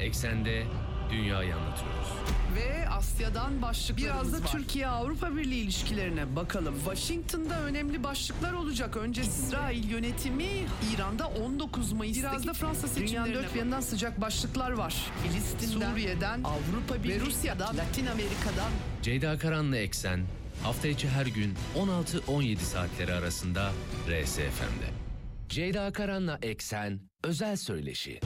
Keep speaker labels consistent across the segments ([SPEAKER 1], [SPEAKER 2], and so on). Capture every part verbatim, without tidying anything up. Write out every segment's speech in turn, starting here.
[SPEAKER 1] Eksende dünyayı anlatıyoruz.
[SPEAKER 2] Ve Asya'dan başlıklarımız Biraz da Türkiye-Avrupa Birliği ilişkilerine bakalım. Washington'da önemli başlıklar olacak. Önce İsrail yönetimi, İran'da on dokuz Mayıs'taki Biraz da Fransa seçimlerine. Dünyanın dört bir yanından sıcak başlıklar var. Filistin'den, Suriye'den, Avrupa Birliği ve Rusya'dan, Latin Amerika'dan.
[SPEAKER 1] Ceyda Karan'la Eksen hafta içi her gün on altı on yedi saatleri arasında R S F M'de. Ceyda Karan'la Eksen özel söyleşi.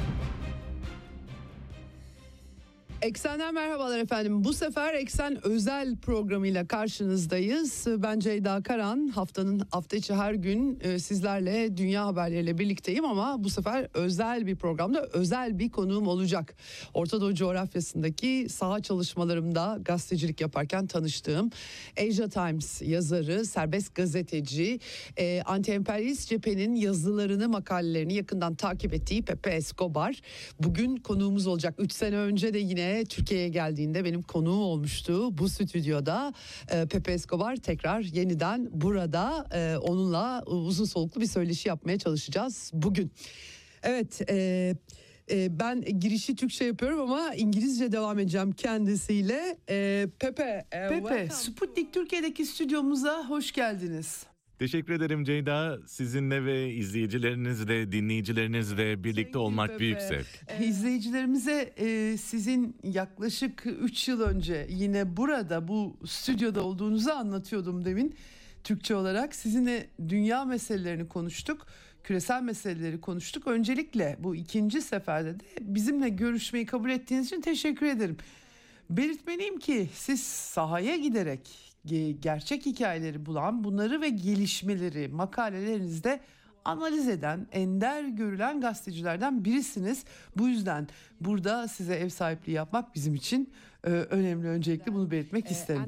[SPEAKER 2] Eksen'den merhabalar efendim. Bu sefer Eksen özel programıyla karşınızdayız. Ben Ceyda Karan. Haftanın hafta içi her gün sizlerle dünya haberleriyle birlikteyim ama bu sefer özel bir programda özel bir konuğum olacak. Orta Doğu coğrafyasındaki saha çalışmalarımda gazetecilik yaparken tanıştığım Asia Times yazarı, serbest gazeteci, anti-emperyalist cephenin yazılarını, makalelerini yakından takip ettiği Pepe Escobar bugün konuğumuz olacak. üç sene önce de yine Türkiye'ye geldiğinde benim konuğum olmuştu bu stüdyoda. e, Pepe Escobar tekrar yeniden burada, e, onunla uzun soluklu bir söyleşi yapmaya çalışacağız bugün. Evet, e, e, ben girişi Türkçe yapıyorum ama İngilizce devam edeceğim kendisiyle. e, Pepe, e, Pepe, Sputnik Türkiye'deki stüdyomuza hoş geldiniz.
[SPEAKER 3] Teşekkür ederim Ceyda. Sizinle ve izleyicilerinizle, dinleyicilerinizle birlikte olmak büyük zevk.
[SPEAKER 2] İzleyicilerimize e, sizin yaklaşık üç yıl önce yine burada bu stüdyoda olduğunuzu anlatıyordum demin. Türkçe olarak sizinle dünya meselelerini konuştuk. Küresel meseleleri konuştuk. Öncelikle bu ikinci seferde de bizimle görüşmeyi kabul ettiğiniz için teşekkür ederim. Belirtmeliyim ki siz sahaya giderek gerçek hikayeleri bulan, bunları ve gelişmeleri makalelerinizde analiz eden, ender görülen gazetecilerden birisiniz. Bu yüzden burada size ev sahipliği yapmak bizim için e, önemli. Öncelikle bunu belirtmek isterim.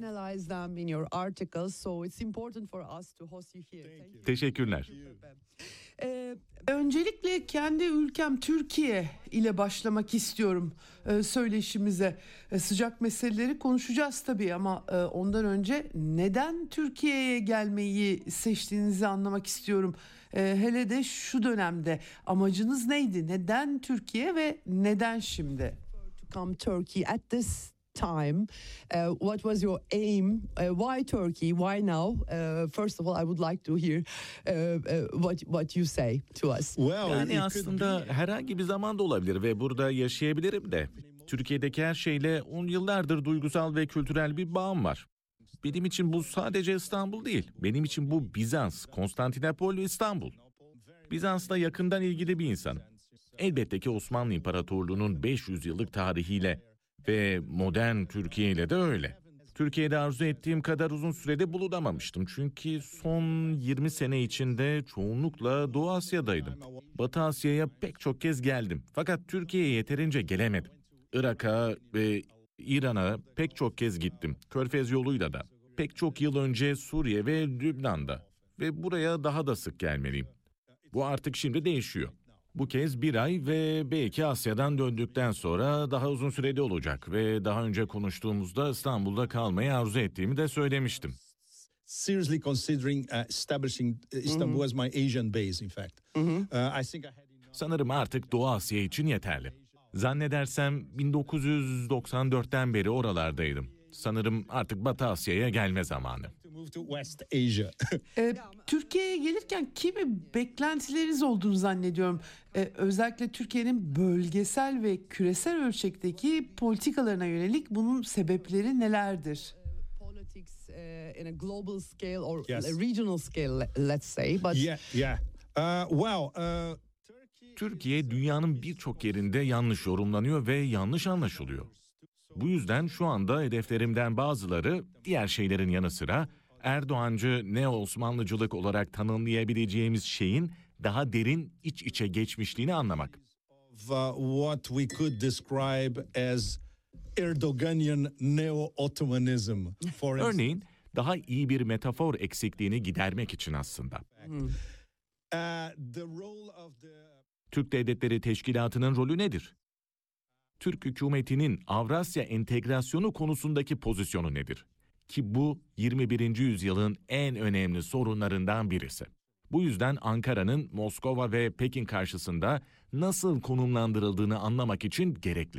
[SPEAKER 3] Teşekkürler.
[SPEAKER 2] Ee, öncelikle kendi ülkem Türkiye ile başlamak istiyorum e, söyleşimize. E, sıcak meseleleri konuşacağız tabii ama e, ondan önce neden Türkiye'ye gelmeyi seçtiğinizi anlamak istiyorum. E, hele de şu dönemde amacınız neydi? Neden Türkiye ve neden şimdi? To come Turkey at this time, uh, what was your aim? Uh, why Turkey? Why now? Uh, first of all, I would like to hear uh, uh, what what you say to us.
[SPEAKER 3] Well, yani aslında herhangi bir zamanda olabilir ve burada yaşayabilirim de. Türkiye'deki her şeyle on yıllardır duygusal ve kültürel bir bağım var. Benim için bu sadece İstanbul değil. Benim için bu Bizans, Konstantinopol ve İstanbul. Bizans'la yakından ilgili bir insanım. Elbette ki Osmanlı İmparatorluğu'nun beş yüz yıllık tarihiyle ve modern Türkiye ile de öyle. Türkiye'de arzu ettiğim kadar uzun sürede bulunamamıştım. Çünkü son yirmi sene içinde çoğunlukla Doğu Asya'daydım. Batı Asya'ya pek çok kez geldim. Fakat Türkiye'ye yeterince gelemedim. Irak'a ve İran'a pek çok kez gittim. Körfez yoluyla da. Pek çok yıl önce Suriye ve Lübnan'da. Ve buraya daha da sık gelmeliyim. Bu artık şimdi değişiyor. Bu kez bir ay ve belki Asya'dan döndükten sonra daha uzun sürede olacak ve daha önce konuştuğumuzda İstanbul'da kalmayı arzu ettiğimi de söylemiştim.
[SPEAKER 4] Seriously considering uh, establishing Istanbul as my Asian base, in fact. Uh, I think I had enough...
[SPEAKER 3] Sanırım artık Doğu Asya için yeterli. Zannedersem bin dokuz yüz doksan dörtten beri oralardaydım. Sanırım artık Batı Asya'ya gelme zamanı.
[SPEAKER 2] ee, Türkiye'ye gelirken kimi beklentileriniz olduğunu zannediyorum. Ee, özellikle Türkiye'nin bölgesel ve küresel ölçekteki politikalarına yönelik bunun sebepleri nelerdir? Politics in a global scale or a regional scale, let's say. But
[SPEAKER 4] yeah, yeah. Uh, well, uh...
[SPEAKER 3] Türkiye dünyanın birçok yerinde yanlış yorumlanıyor ve yanlış anlaşılıyor. Bu yüzden şu anda hedeflerimden bazıları diğer şeylerin yanı sıra Erdoğancı neo-Osmanlıcılık olarak tanımlayabileceğimiz şeyin daha derin iç içe geçmişliğini anlamak.
[SPEAKER 4] What we could describe as Erdoganian neo-Ottomanism.
[SPEAKER 3] Örneğin daha iyi bir metafor eksikliğini gidermek için aslında. Hmm. Uh, the role of the... Türk Devletleri Teşkilatı'nın rolü nedir? Türk hükümetinin Avrasya entegrasyonu konusundaki pozisyonu nedir? Ki bu yirmi birinci yüzyılın en önemli sorunlarından birisi. Bu yüzden Ankara'nın Moskova ve Pekin karşısında nasıl konumlandırıldığını anlamak için gerekli.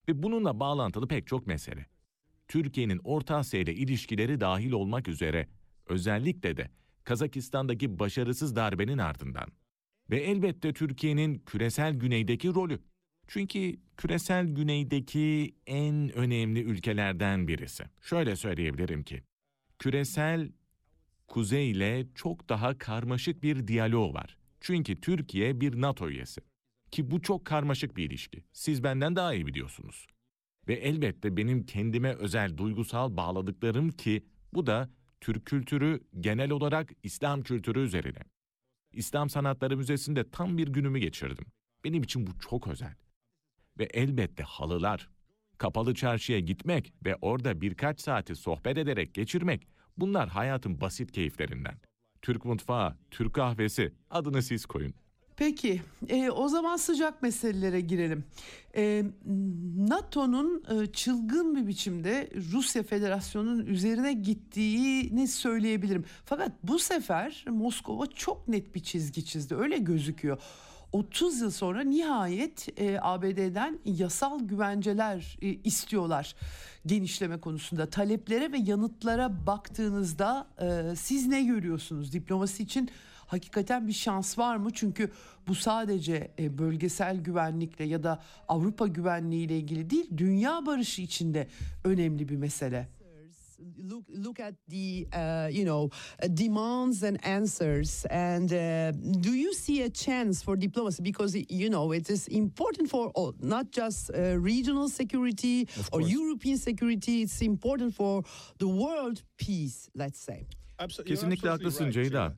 [SPEAKER 3] Ve bununla bağlantılı pek çok mesele. Türkiye'nin Orta Asya ile ilişkileri dahil olmak üzere özellikle de Kazakistan'daki başarısız darbenin ardından ve elbette Türkiye'nin küresel güneydeki rolü. Çünkü küresel güneydeki en önemli ülkelerden birisi. Şöyle söyleyebilirim ki, küresel kuzey ile çok daha karmaşık bir diyalog var. Çünkü Türkiye bir NATO üyesi. Ki bu çok karmaşık bir ilişki. Siz benden daha iyi biliyorsunuz. Ve elbette benim kendime özel duygusal bağladıklarım ki bu da Türk kültürü genel olarak İslam kültürü üzerine. İslam Sanatları Müzesi'nde tam bir günümü geçirdim. Benim için bu çok özel. Ve elbette halılar, kapalı çarşıya gitmek ve orada birkaç saati sohbet ederek geçirmek, bunlar hayatın basit keyiflerinden. Türk mutfağı, Türk kahvesi, adını siz koyun.
[SPEAKER 2] Peki, e, o zaman sıcak meselelere girelim. E, NATO'nun e, çılgın bir biçimde Rusya Federasyonu'nun üzerine gittiğini söyleyebilirim. Fakat bu sefer Moskova çok net bir çizgi çizdi, öyle gözüküyor. otuz yıl sonra nihayet e, A B D'den yasal güvenceler e, istiyorlar genişleme konusunda. Taleplere ve yanıtlara baktığınızda e, siz ne görüyorsunuz? Diplomasi için hakikaten bir şans var mı? Çünkü bu sadece e, bölgesel güvenlikle ya da Avrupa güvenliğiyle ilgili değil, dünya barışı için de önemli bir mesele. Look, look at the, uh, you know, uh, demands and answers. And uh, do you see a chance for diplomacy? Because, you know, it is important for all, not just uh, regional security or European security. It's important for the world peace, let's say.
[SPEAKER 4] Absolutely.
[SPEAKER 3] Kesinlikle haklısın Ceyda.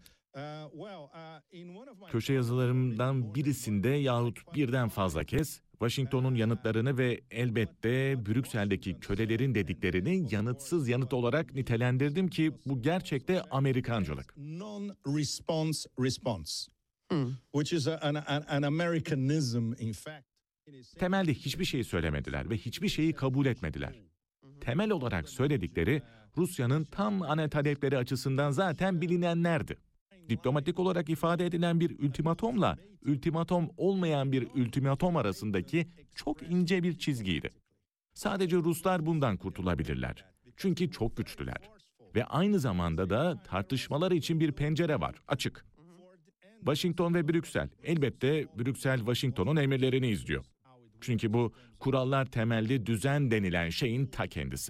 [SPEAKER 3] Köşe yazılarımdan birisinde yahut birden fazla kez Washington'un yanıtlarını ve elbette Brüksel'deki kölelerin dediklerini yanıtsız yanıt olarak nitelendirdim ki bu gerçekte Amerikancılık.
[SPEAKER 4] Non-response response, which is an, an, an Americanism in fact.
[SPEAKER 3] Temelde hiçbir şey söylemediler ve hiçbir şeyi kabul etmediler. Temel olarak söyledikleri Rusya'nın tam ana talepleri açısından zaten bilinenlerdi. Diplomatik olarak ifade edilen bir ultimatomla ultimatom olmayan bir ultimatom arasındaki çok ince bir çizgiydi. Sadece Ruslar bundan kurtulabilirler. Çünkü çok güçlüler. Ve aynı zamanda da tartışmalar için bir pencere var, açık. Washington ve Brüksel, elbette Brüksel Washington'un emirlerini izliyor. Çünkü bu kurallar temelli düzen denilen şeyin ta kendisi.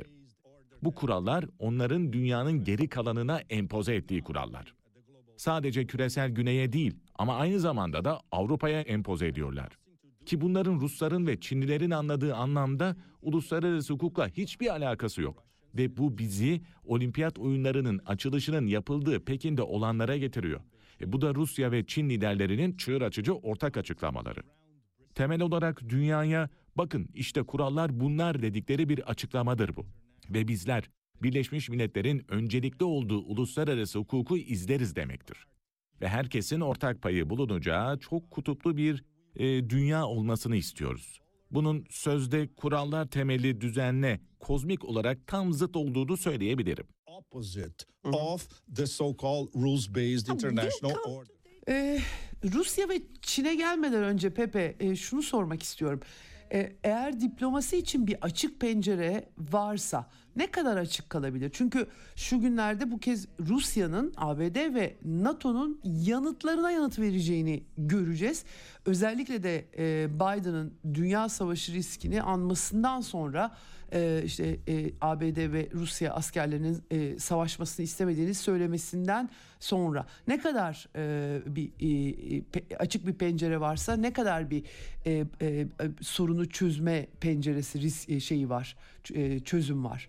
[SPEAKER 3] Bu kurallar onların dünyanın geri kalanına empoze ettiği kurallar. Sadece küresel güneye değil ama aynı zamanda da Avrupa'ya empoze ediyorlar. Ki bunların Rusların ve Çinlilerin anladığı anlamda uluslararası hukukla hiçbir alakası yok. Ve bu bizi olimpiyat oyunlarının açılışının yapıldığı Pekin'de olanlara getiriyor. E bu da Rusya ve Çin liderlerinin çığır açıcı ortak açıklamaları. Temel olarak dünyaya bakın işte kurallar bunlar dedikleri bir açıklamadır bu. Ve bizler Birleşmiş Milletler'in öncelikli olduğu uluslararası hukuku izleriz demektir. Ve herkesin ortak payı bulunacağı çok kutuplu bir e, dünya olmasını istiyoruz. Bunun sözde kurallar temelli düzenle kozmik olarak tam zıt olduğunu söyleyebilirim.
[SPEAKER 4] Opposite of the so-called rules-based international order.
[SPEAKER 2] Ee, Rusya ve Çin'e gelmeden önce Pepe e, şunu sormak istiyorum. Ee, eğer diplomasi için bir açık pencere varsa ne kadar açık kalabilir? Çünkü şu günlerde bu kez Rusya'nın A B D ve NATO'nun yanıtlarına yanıt vereceğini göreceğiz. Özellikle de e, Biden'ın dünya savaşı riskini anmasından sonra e, işte e, A B D ve Rusya askerlerinin e, savaşmasını istemediğini söylemesinden sonra ne kadar e, bir e, pe, açık bir pencere varsa ne kadar bir e, e, sorunu çözme penceresi risk e, şeyi var, e, çözüm var.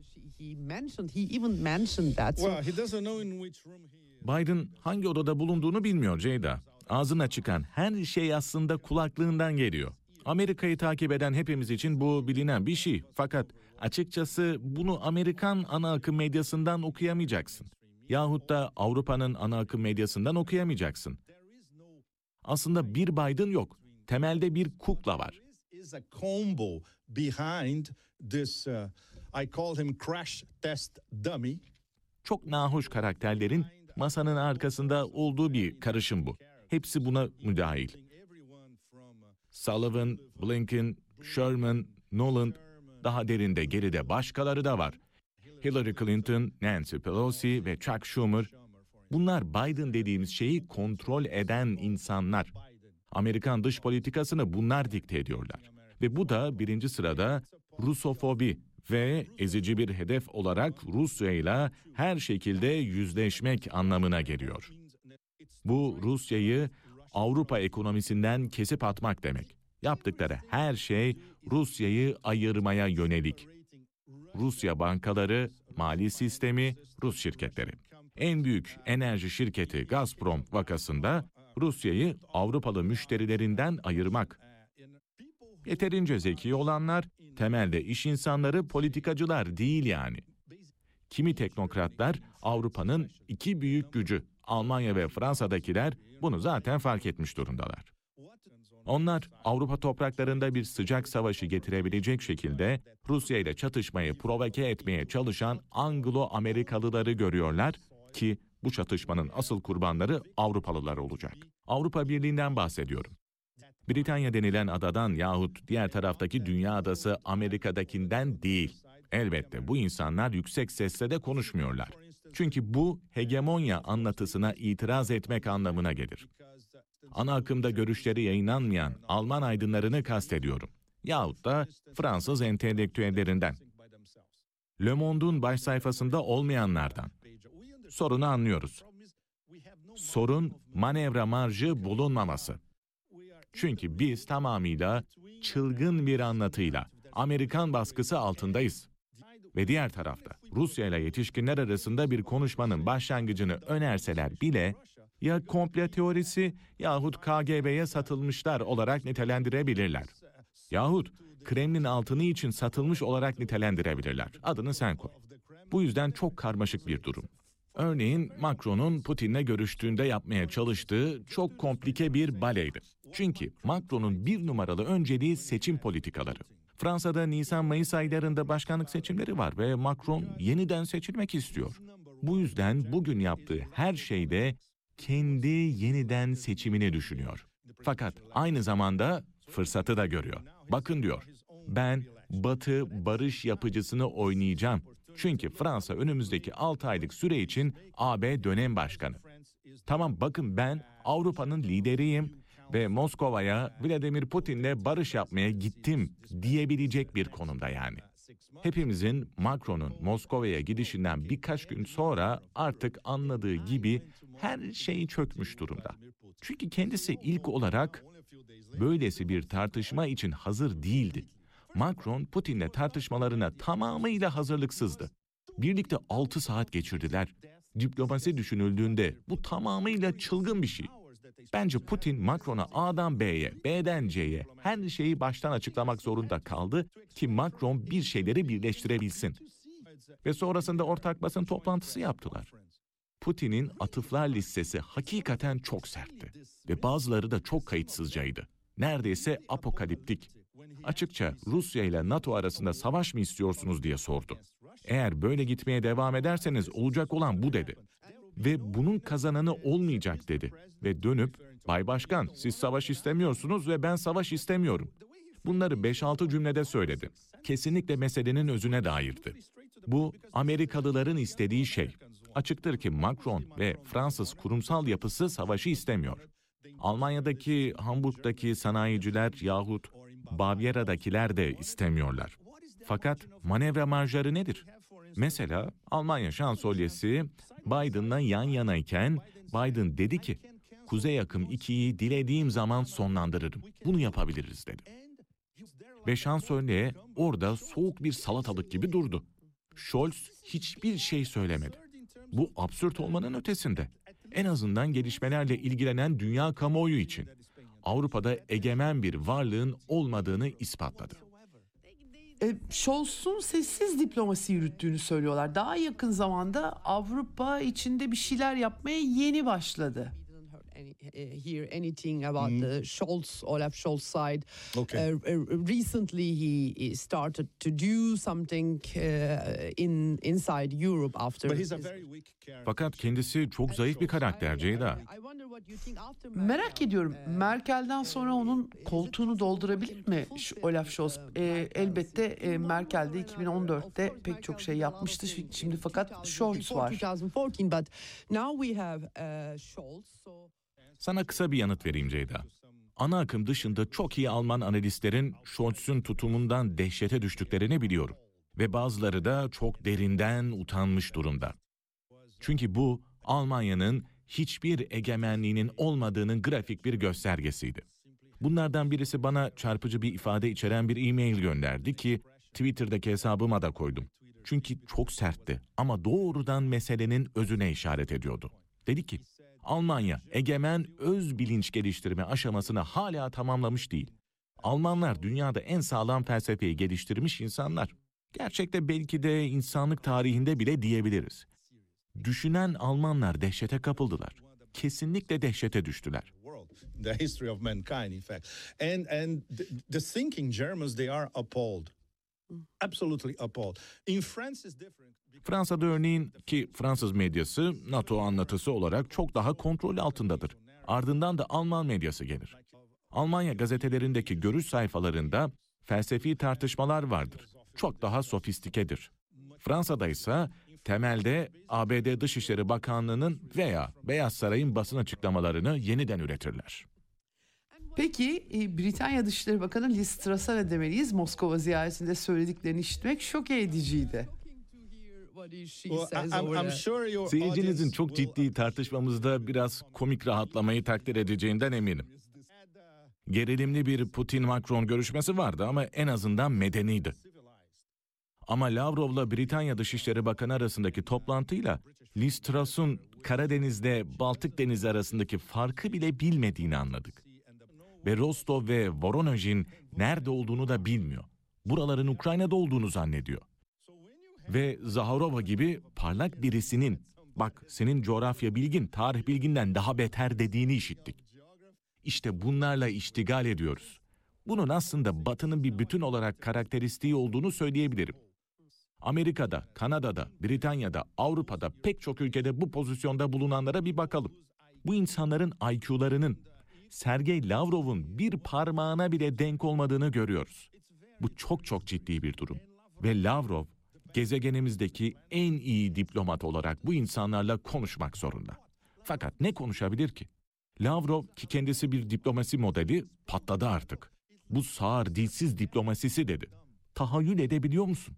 [SPEAKER 2] He mentioned, he even mentioned that.
[SPEAKER 4] Well, he doesn't know in which room he is.
[SPEAKER 3] Biden hangi odada bulunduğunu bilmiyor Ceyda. Ağzına çıkan her şey aslında kulaklığından geliyor. Amerika'yı takip eden hepimiz için bu bilinen bir şey. Fakat açıkçası bunu Amerikan ana akım medyasından okuyamayacaksın. Yahut da Avrupa'nın ana akım medyasından okuyamayacaksın. Aslında bir Biden yok. Temelde bir kukla var.
[SPEAKER 4] Is a combo behind this uh, I call him crash test dummy.
[SPEAKER 3] Çok nahoş karakterlerin masanın arkasında olduğu bir karışım bu. Hepsi buna müdahil. Sullivan, Blinken, Sherman, Nolan, daha derinde geride başkaları da var. Hillary Clinton, Nancy Pelosi ve Chuck Schumer. Bunlar Biden dediğimiz şeyi kontrol eden insanlar. Amerikan dış politikasını bunlar dikte ediyorlar. Ve bu da birinci sırada Rusofobi ve ezici bir hedef olarak Rusya ile her şekilde yüzleşmek anlamına geliyor. Bu Rusya'yı Avrupa ekonomisinden kesip atmak demek. Yaptıkları her şey Rusya'yı ayırmaya yönelik. Rusya bankaları, mali sistemi, Rus şirketleri. En büyük enerji şirketi Gazprom vakasında Rusya'yı Avrupalı müşterilerinden ayırmak. Yeterince zeki olanlar, temelde iş insanları, politikacılar değil yani. Kimi teknokratlar Avrupa'nın iki büyük gücü, Almanya ve Fransa'dakiler bunu zaten fark etmiş durumdalar. Onlar Avrupa topraklarında bir sıcak savaşı getirebilecek şekilde Rusya ile çatışmayı provoke etmeye çalışan Anglo-Amerikalıları görüyorlar ki bu çatışmanın asıl kurbanları Avrupalılar olacak. Avrupa Birliği'nden bahsediyorum. Britanya denilen adadan yahut diğer taraftaki dünya adası Amerika'dakinden değil. Elbette bu insanlar yüksek sesle de konuşmuyorlar. Çünkü bu hegemonya anlatısına itiraz etmek anlamına gelir. Ana akımda görüşleri yayınlanmayan Alman aydınlarını kastediyorum. Yahut da Fransız entelektüellerinden. Le Monde'un baş sayfasında olmayanlardan. Sorunu anlıyoruz. Sorun manevra marjı bulunmaması. Çünkü biz tamamıyla çılgın bir anlatıyla Amerikan baskısı altındayız. Ve diğer tarafta Rusya ile yetişkinler arasında bir konuşmanın başlangıcını önerseler bile ya komplo teorisi yahut K G B'ye satılmışlar olarak nitelendirebilirler. Yahut Kremlin altını için satılmış olarak nitelendirebilirler. Adını sen koy. Bu yüzden çok karmaşık bir durum. Örneğin Macron'un Putin'le görüştüğünde yapmaya çalıştığı çok komplike bir baleydi. Çünkü Macron'un bir numaralı önceliği seçim politikaları. Fransa'da Nisan-Mayıs aylarında başkanlık seçimleri var ve Macron yeniden seçilmek istiyor. Bu yüzden bugün yaptığı her şeyde kendi yeniden seçimini düşünüyor. Fakat aynı zamanda fırsatı da görüyor. Bakın diyor, ben Batı barış yapıcısını oynayacağım. Çünkü Fransa önümüzdeki altı aylık süre için A B dönem başkanı. Tamam bakın ben Avrupa'nın lideriyim ve Moskova'ya Vladimir Putin'le barış yapmaya gittim diyebilecek bir konumda yani. Hepimizin Macron'un Moskova'ya gidişinden birkaç gün sonra artık anladığı gibi her şey çökmüş durumda. Çünkü kendisi ilk olarak böylesi bir tartışma için hazır değildi. Macron, Putin'le tartışmalarına tamamıyla hazırlıksızdı. Birlikte altı saat geçirdiler. Diplomasi düşünüldüğünde bu tamamıyla çılgın bir şey. Bence Putin, Macron'a A'dan B'ye, B'den C'ye her şeyi baştan açıklamak zorunda kaldı ki Macron bir şeyleri birleştirebilsin. Ve sonrasında ortak basın toplantısı yaptılar. Putin'in atıflar listesi hakikaten çok sertti. Ve bazıları da çok kayıtsızcaydı. Neredeyse apokaliptik. Açıkça Rusya ile NATO arasında savaş mı istiyorsunuz diye sordu. Eğer böyle gitmeye devam ederseniz olacak olan bu dedi. Ve bunun kazananı olmayacak dedi. Ve dönüp, Bay Başkan siz savaş istemiyorsunuz ve ben savaş istemiyorum. Bunları beş altı cümlede söyledi. Kesinlikle meselenin özüne dairdi. Bu Amerikalıların istediği şey. Açıktır ki Macron ve Fransız kurumsal yapısı savaşı istemiyor. Almanya'daki, Hamburg'daki sanayiciler yahut Bavyera'dakiler de istemiyorlar. Fakat manevra marjları nedir? Mesela Almanya şansölyesi Biden'la yan yanayken Biden dedi ki, Kuzey Akım ikiyi dilediğim zaman sonlandırırım. Bunu yapabiliriz dedi. Ve şansölye orada soğuk bir salatalık gibi durdu. Scholz hiçbir şey söylemedi. Bu absürt olmanın ötesinde. En azından gelişmelerle ilgilenen dünya kamuoyu için Avrupa'da egemen bir varlığın olmadığını ispatladı.
[SPEAKER 2] E, Scholz'un sessiz diplomasi yürüttüğünü söylüyorlar. Daha yakın zamanda Avrupa içinde bir şeyler yapmaya yeni başladı. any, uh, hear anything about the Scholz, Olaf Scholz side.
[SPEAKER 4] Okay.
[SPEAKER 2] Uh, uh, recently, he, he started to do something uh, in inside Europe after.
[SPEAKER 4] But he's a
[SPEAKER 2] his-
[SPEAKER 4] very weak character.
[SPEAKER 3] Fakat kendisi çok zayıf bir karakter Ceyda.
[SPEAKER 2] I wonder what you think after
[SPEAKER 5] Merak ediyorum, Merkel'den sonra onun koltuğunu doldurabilir mi şu Olaf Scholz? Ee, elbette e, Merkel de iki bin on dörtte pek çok şey yapmıştı. Şimdi fakat Scholz var.
[SPEAKER 2] iki bin on dört, but now we have uh, Scholz. So
[SPEAKER 3] Sana kısa bir yanıt vereyim Ceyda. Ana akım dışında çok iyi Alman analistlerin Scholz'un tutumundan dehşete düştüklerini biliyorum. Ve bazıları da çok derinden utanmış durumda. Çünkü bu Almanya'nın hiçbir egemenliğinin olmadığının grafik bir göstergesiydi. Bunlardan birisi bana çarpıcı bir ifade içeren bir e-mail gönderdi ki Twitter'daki hesabıma da koydum. Çünkü çok sertti ama doğrudan meselenin özüne işaret ediyordu. Dedi ki, Almanya egemen öz bilinç geliştirme aşamasını hala tamamlamış değil. Almanlar dünyada en sağlam felsefeyi geliştirmiş insanlar. Gerçekte belki de insanlık tarihinde bile diyebiliriz. Düşünen Almanlar dehşete kapıldılar. Kesinlikle dehşete düştüler.
[SPEAKER 4] World, the history of mankind, in fact. And and the, the thinking Germans, they are appalled. Absolutely appalled. In France is different.
[SPEAKER 3] Fransa'da örneğin ki Fransız medyası NATO anlatısı olarak çok daha kontrol altındadır. Ardından da Alman medyası gelir. Almanya gazetelerindeki görüş sayfalarında felsefi tartışmalar vardır. Çok daha sofistikedir. Fransa'da ise temelde A B D Dışişleri Bakanlığı'nın veya Beyaz Saray'ın basın açıklamalarını yeniden üretirler.
[SPEAKER 5] Peki e, Britanya Dışişleri Bakanı Liz Truss'a ne demeliyiz? Moskova ziyaretinde söylediklerini işitmek şok ediciydi.
[SPEAKER 2] what is she
[SPEAKER 4] Well, I-
[SPEAKER 2] says
[SPEAKER 4] I'm,
[SPEAKER 2] over
[SPEAKER 4] I'm
[SPEAKER 2] there.
[SPEAKER 4] sure your
[SPEAKER 3] Seyircinizin
[SPEAKER 4] audience
[SPEAKER 3] çok
[SPEAKER 4] will
[SPEAKER 3] ciddi tartışmamızda biraz komik rahatlamayı takdir edeceğinden eminim. Gerilimli bir Putin-Macron görüşmesi vardı ama en azından medeniydi. Ama Lavrov'la Britanya Dışişleri Bakanı arasındaki toplantıyla Liz Truss'un Karadeniz'de Baltık Denizi arasındaki farkı bile bilmediğini anladık. Ve Rostov ve Voronezh'in nerede olduğunu da bilmiyor. Buraların Ukrayna'da olduğunu zannediyor. Ve Zaharova gibi parlak birisinin, bak senin coğrafya bilgin, tarih bilginden daha beter dediğini işittik. İşte bunlarla iştigal ediyoruz. Bunun aslında Batı'nın bir bütün olarak karakteristiği olduğunu söyleyebilirim. Amerika'da, Kanada'da, Britanya'da, Avrupa'da pek çok ülkede bu pozisyonda bulunanlara bir bakalım. Bu insanların I Q'larının, Sergey Lavrov'un bir parmağına bile denk olmadığını görüyoruz. Bu çok çok ciddi bir durum. Ve Lavrov, gezegenimizdeki en iyi diplomat olarak bu insanlarla konuşmak zorunda. Fakat ne konuşabilir ki? Lavrov ki kendisi bir diplomasi modeli patladı artık. Bu sağır dilsiz diplomasisi dedi. Tahayyül edebiliyor musun?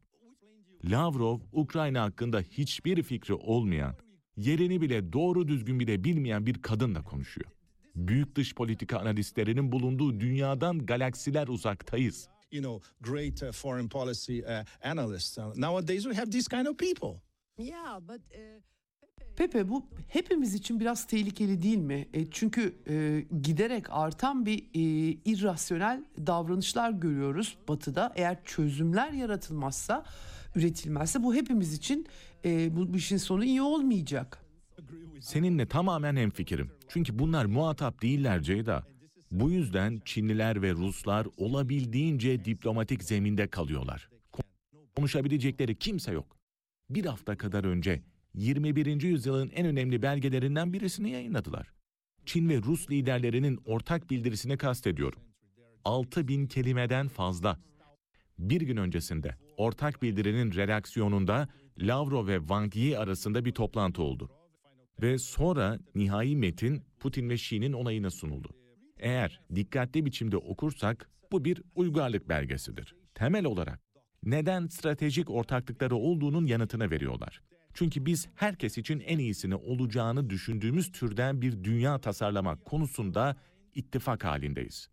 [SPEAKER 3] Lavrov, Ukrayna hakkında hiçbir fikri olmayan, yerini bile doğru düzgün bile bilmeyen bir kadınla konuşuyor. Büyük dış politika analistlerinin bulunduğu dünyadan galaksiler uzaktayız.
[SPEAKER 4] you know, great uh, foreign policy uh, analysts. Uh, nowadays we have these kind of people.
[SPEAKER 2] Yeah, but uh,
[SPEAKER 5] Pepe, bu hepimiz için biraz tehlikeli değil mi? E, çünkü e, giderek artan bir e, irrasyonel davranışlar görüyoruz Batı'da. Eğer çözümler yaratılmazsa, üretilmezse bu hepimiz için e, bu, bu işin sonu iyi olmayacak.
[SPEAKER 3] Seninle tamamen hemfikirim. Çünkü bunlar muhatap değiller Ceyda. Bu yüzden Çinliler ve Ruslar olabildiğince diplomatik zeminde kalıyorlar. Konuşabilecekleri kimse yok. Bir hafta kadar önce yirmi birinci yüzyılın en önemli belgelerinden birisini yayınladılar. Çin ve Rus liderlerinin ortak bildirisini kastediyorum. altı bin kelimeden fazla. Bir gün öncesinde ortak bildirinin redaksiyonunda Lavrov ve Wang Yi arasında bir toplantı oldu. Ve sonra nihai metin Putin ve Xi'nin onayına sunuldu. Eğer dikkatli biçimde okursak bu bir uygarlık belgesidir. Temel olarak neden stratejik ortaklıkları olduğunun yanıtını veriyorlar. Çünkü biz herkes için en iyisini olacağını düşündüğümüz türden bir dünya tasarlamak konusunda ittifak halindeyiz.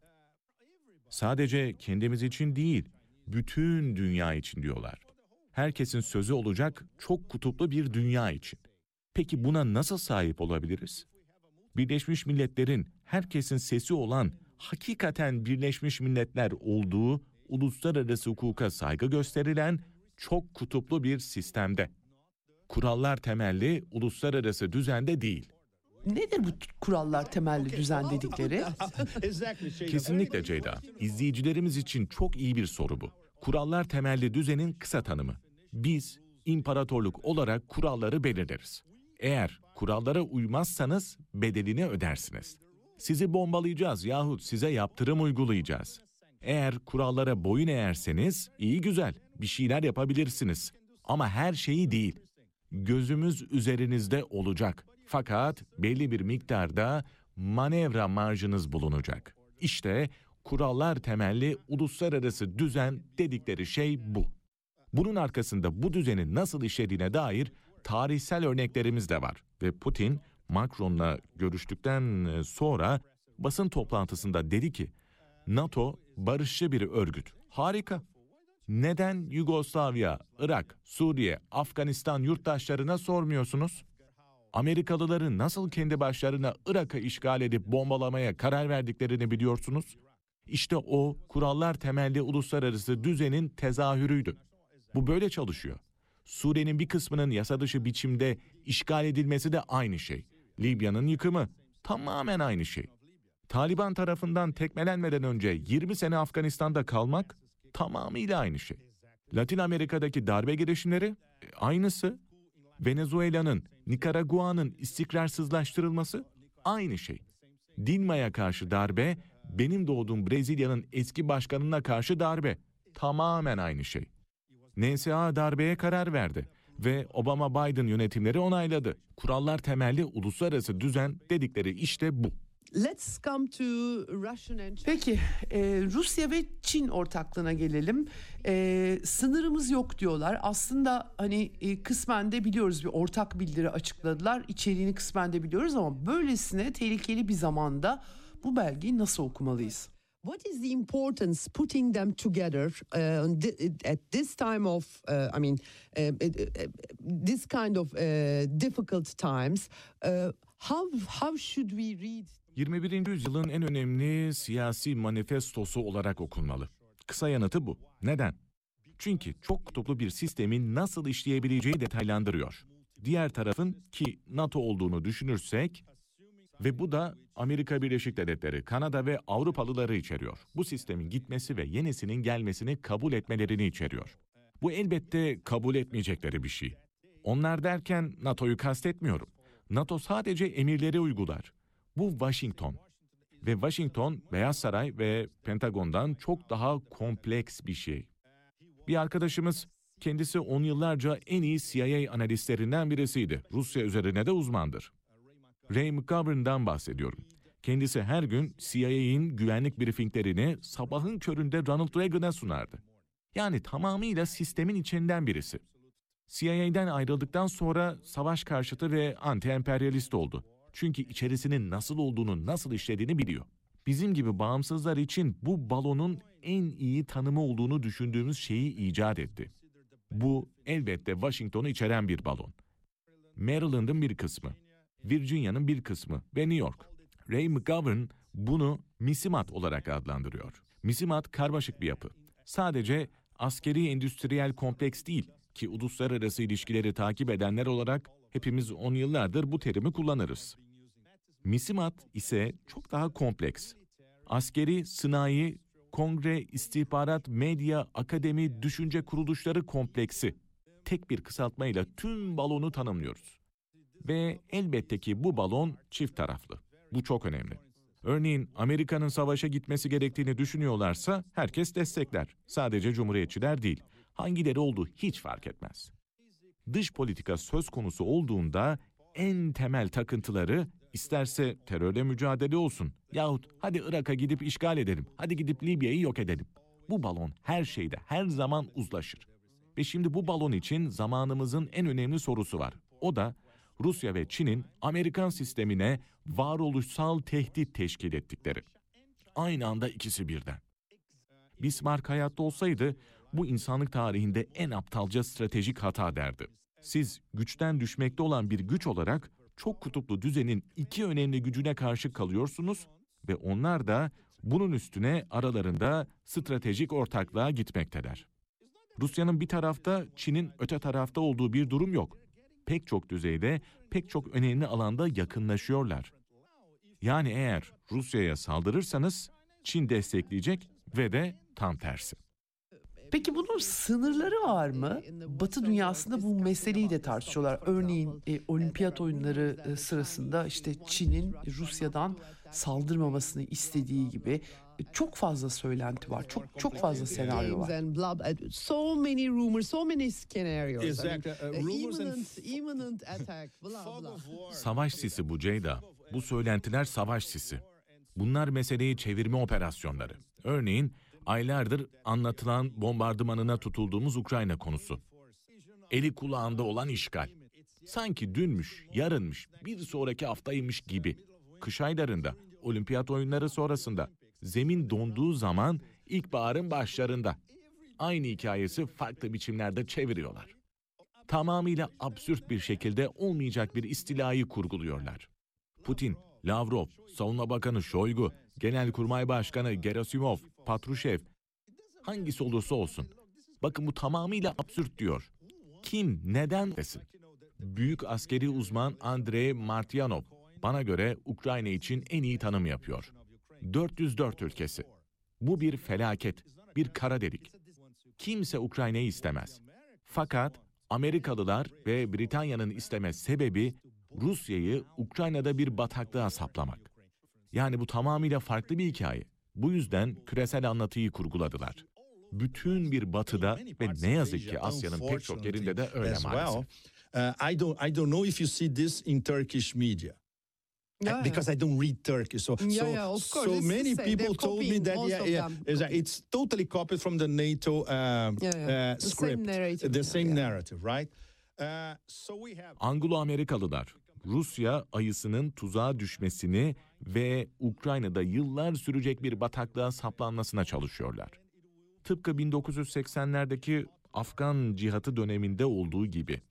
[SPEAKER 3] Sadece kendimiz için değil, bütün dünya için diyorlar. Herkesin sözü olacak çok kutuplu bir dünya için. Peki buna nasıl sahip olabiliriz? Birleşmiş Milletler'in herkesin sesi olan, hakikaten Birleşmiş Milletler olduğu, uluslararası hukuka saygı gösterilen çok kutuplu bir sistemde. Kurallar temelli uluslararası düzende değil.
[SPEAKER 5] Nedir bu kurallar temelli düzen dedikleri?
[SPEAKER 4] Exactly, Şeyda.
[SPEAKER 3] Kesinlikle Ceyda. İzleyicilerimiz için çok iyi bir soru bu. Kurallar temelli düzenin kısa tanımı. Biz imparatorluk olarak kuralları belirleriz. Eğer kurallara uymazsanız bedelini ödersiniz. Sizi bombalayacağız yahut size yaptırım uygulayacağız. Eğer kurallara boyun eğerseniz iyi güzel bir şeyler yapabilirsiniz. Ama her şeyi değil. Gözümüz üzerinizde olacak. Fakat belli bir miktarda manevra marjınız bulunacak. İşte kurallar temelli uluslararası düzen dedikleri şey bu. Bunun arkasında bu düzenin nasıl işlediğine dair tarihsel örneklerimiz de var. Ve Putin, Macron'la görüştükten sonra basın toplantısında dedi ki, NATO barışçı bir örgüt. Harika. Neden Yugoslavya, Irak, Suriye, Afganistan yurttaşlarına sormuyorsunuz? Amerikalıların nasıl kendi başlarına Irak'ı işgal edip bombalamaya karar verdiklerini biliyorsunuz? İşte o kurallar temelli uluslararası düzenin tezahürüydü. Bu böyle çalışıyor. Suriye'nin bir kısmının yasa dışı biçimde işgal edilmesi de aynı şey. Libya'nın yıkımı tamamen aynı şey. Taliban tarafından tekmelenmeden önce yirmi sene Afganistan'da kalmak tamamıyla aynı şey. Latin Amerika'daki darbe girişimleri aynısı. Venezuela'nın, Nikaragua'nın istikrarsızlaştırılması aynı şey. Dilma'ya karşı darbe, benim doğduğum Brezilya'nın eski başkanına karşı darbe. Tamamen aynı şey. N S A darbeye karar verdi ve Obama-Biden yönetimleri onayladı. Kurallar temelli uluslararası düzen dedikleri işte bu.
[SPEAKER 2] Let's come to Russian and China.
[SPEAKER 5] Peki e, Rusya ve Çin ortaklığına gelelim. E, sınırımız yok diyorlar. Aslında hani e, kısmen de biliyoruz, bir ortak bildiri açıkladılar. İçeriğini kısmen de biliyoruz ama böylesine tehlikeli bir zamanda bu belgeyi nasıl okumalıyız?
[SPEAKER 2] What is the importance putting them together uh, on thi- at this time of, uh, I mean, uh, uh, this kind of uh, difficult times? Uh, how how should we read?
[SPEAKER 3] yirmi birinci yüzyılın en önemli siyasi manifestosu olarak okunmalı. Kısa yanıtı bu. Neden? Çünkü çok kutuplu bir sistemin nasıl işleyebileceği detaylandırıyor. Diğer tarafın ki NATO olduğunu düşünürsek ve bu da Amerika Birleşik Devletleri, Kanada ve Avrupalıları içeriyor. Bu sistemin gitmesi ve yenisinin gelmesini kabul etmelerini içeriyor. Bu elbette kabul etmeyecekleri bir şey. Onlar derken NATO'yu kastetmiyorum. NATO sadece emirleri uygular. Bu Washington. Ve Washington, Beyaz Saray ve Pentagon'dan çok daha kompleks bir şey. Bir arkadaşımız, kendisi on yıllarca en iyi C I A analistlerinden birisiydi. Rusya üzerine de uzmandır. Ray McGovern'dan bahsediyorum. Kendisi her gün C I A'nin güvenlik briefinglerini sabahın köründe Ronald Reagan'a sunardı. Yani tamamıyla sistemin içinden birisi. C I A'den ayrıldıktan sonra savaş karşıtı ve anti-emperyalist oldu. Çünkü içerisinin nasıl olduğunu, nasıl işlediğini biliyor. Bizim gibi bağımsızlar için bu balonun en iyi tanımı olduğunu düşündüğümüz şeyi icat etti. Bu elbette Washington'u içeren bir balon. Maryland'ın bir kısmı, Virginia'nın bir kısmı ve New York. Ray McGovern bunu misimat olarak adlandırıyor. Misimat karmaşık bir yapı. Sadece askeri endüstriyel kompleks değil ki uluslararası ilişkileri takip edenler olarak hepimiz on yıllardır bu terimi kullanırız. Misimat ise çok daha kompleks. Askeri, sanayi, kongre, istihbarat, medya, akademi, düşünce kuruluşları kompleksi. Tek bir kısaltmayla tüm balonu tanımlıyoruz. Ve elbette ki bu balon çift taraflı. Bu çok önemli. Örneğin Amerika'nın savaşa gitmesi gerektiğini düşünüyorlarsa herkes destekler. Sadece cumhuriyetçiler değil. Hangileri olduğu hiç fark etmez. Dış politika söz konusu olduğunda en temel takıntıları isterse terörle mücadele olsun yahut hadi Irak'a gidip işgal edelim, hadi gidip Libya'yı yok edelim. Bu balon her şeyde her zaman uzlaşır. Ve şimdi bu balon için zamanımızın en önemli sorusu var. O da Rusya ve Çin'in Amerikan sistemine varoluşsal tehdit teşkil ettikleri. Aynı anda ikisi birden. Bismarck hayatta olsaydı bu insanlık tarihinde en aptalca stratejik hata derdi. Siz güçten düşmekte olan bir güç olarak çok kutuplu düzenin iki önemli gücüne karşı kalıyorsunuz ve onlar da bunun üstüne aralarında stratejik ortaklığa gitmekteler. Rusya'nın bir tarafta, Çin'in öte tarafta olduğu bir durum yok. Pek çok düzeyde pek çok önemli alanda yakınlaşıyorlar. Yani eğer Rusya'ya saldırırsanız Çin destekleyecek ve de tam tersi.
[SPEAKER 5] Peki bunun sınırları var mı? Batı dünyasında bu meseleyi de tartışıyorlar. Örneğin e, olimpiyat oyunları e, sırasında işte Çin'in Rusya'dan saldırmamasını istediği gibi e, çok fazla söylenti var. Çok çok fazla senaryo var.
[SPEAKER 2] And blah, blah. So many rumors, so many scenarios.
[SPEAKER 4] Exactly.
[SPEAKER 2] I mean,
[SPEAKER 4] Uh, rumors and
[SPEAKER 2] imminent, imminent attack, blah blah.
[SPEAKER 3] Savaş sisi bu Ceyda. Bu söylentiler savaş sisi. Bunlar meseleyi çevirme operasyonları. Örneğin aylardır anlatılan bombardımanına tutulduğumuz Ukrayna konusu. Eli kulağında olan işgal. Sanki dünmüş, yarınmış, bir sonraki haftaymış gibi. Kış aylarında, olimpiyat oyunları sonrasında, zemin donduğu zaman ilkbaharın başlarında. Aynı hikayesi farklı biçimlerde çeviriyorlar. Tamamıyla absürt bir şekilde olmayacak bir istilayı kurguluyorlar. Putin, Lavrov, Savunma Bakanı Şoygu, Genelkurmay Başkanı Gerasimov, Patrushev, hangisi olursa olsun. Bakın bu tamamıyla absürt diyor. Kim, neden desin? Büyük askeri uzman Andrei Martyanov, bana göre Ukrayna için en iyi tanım yapıyor. dört yüz dört ülkesi. Bu bir felaket, bir kara delik. Kimse Ukrayna'yı istemez. Fakat Amerikalılar ve Britanya'nın isteme sebebi Rusya'yı Ukrayna'da bir bataklığa saplamak. Yani bu tamamıyla farklı bir hikaye. Bu yüzden küresel anlatıyı kurguladılar. Bütün bir batıda ve ne yazık ki Asya'nın pek çok yerinde de öyle maalesef.
[SPEAKER 4] Uh, I don't I don't know if you see this in Turkish media.
[SPEAKER 2] Yeah,
[SPEAKER 4] Because I don't read Turkish, so
[SPEAKER 2] Yeah,
[SPEAKER 4] so,
[SPEAKER 2] yeah, of course.
[SPEAKER 4] so
[SPEAKER 2] It's the
[SPEAKER 4] many
[SPEAKER 2] same.
[SPEAKER 4] people
[SPEAKER 2] They're
[SPEAKER 4] told me
[SPEAKER 2] copying
[SPEAKER 4] that
[SPEAKER 2] most
[SPEAKER 4] yeah,
[SPEAKER 2] of
[SPEAKER 4] yeah,
[SPEAKER 2] them.
[SPEAKER 4] is that it's totally copied from the NATO um,
[SPEAKER 2] Yeah, yeah.
[SPEAKER 4] Uh,
[SPEAKER 2] The same
[SPEAKER 4] script,
[SPEAKER 2] narrative,
[SPEAKER 4] the
[SPEAKER 2] yeah,
[SPEAKER 4] same
[SPEAKER 2] yeah.
[SPEAKER 4] narrative, right? Uh, so we have
[SPEAKER 3] Anglo-Amerikalılar, Rusya ayısının tuzağa düşmesini ve Ukrayna'da yıllar sürecek bir bataklığa saplanmasına çalışıyorlar. Tıpkı bin dokuz yüz seksenlerdeki Afgan cihatı döneminde olduğu gibi.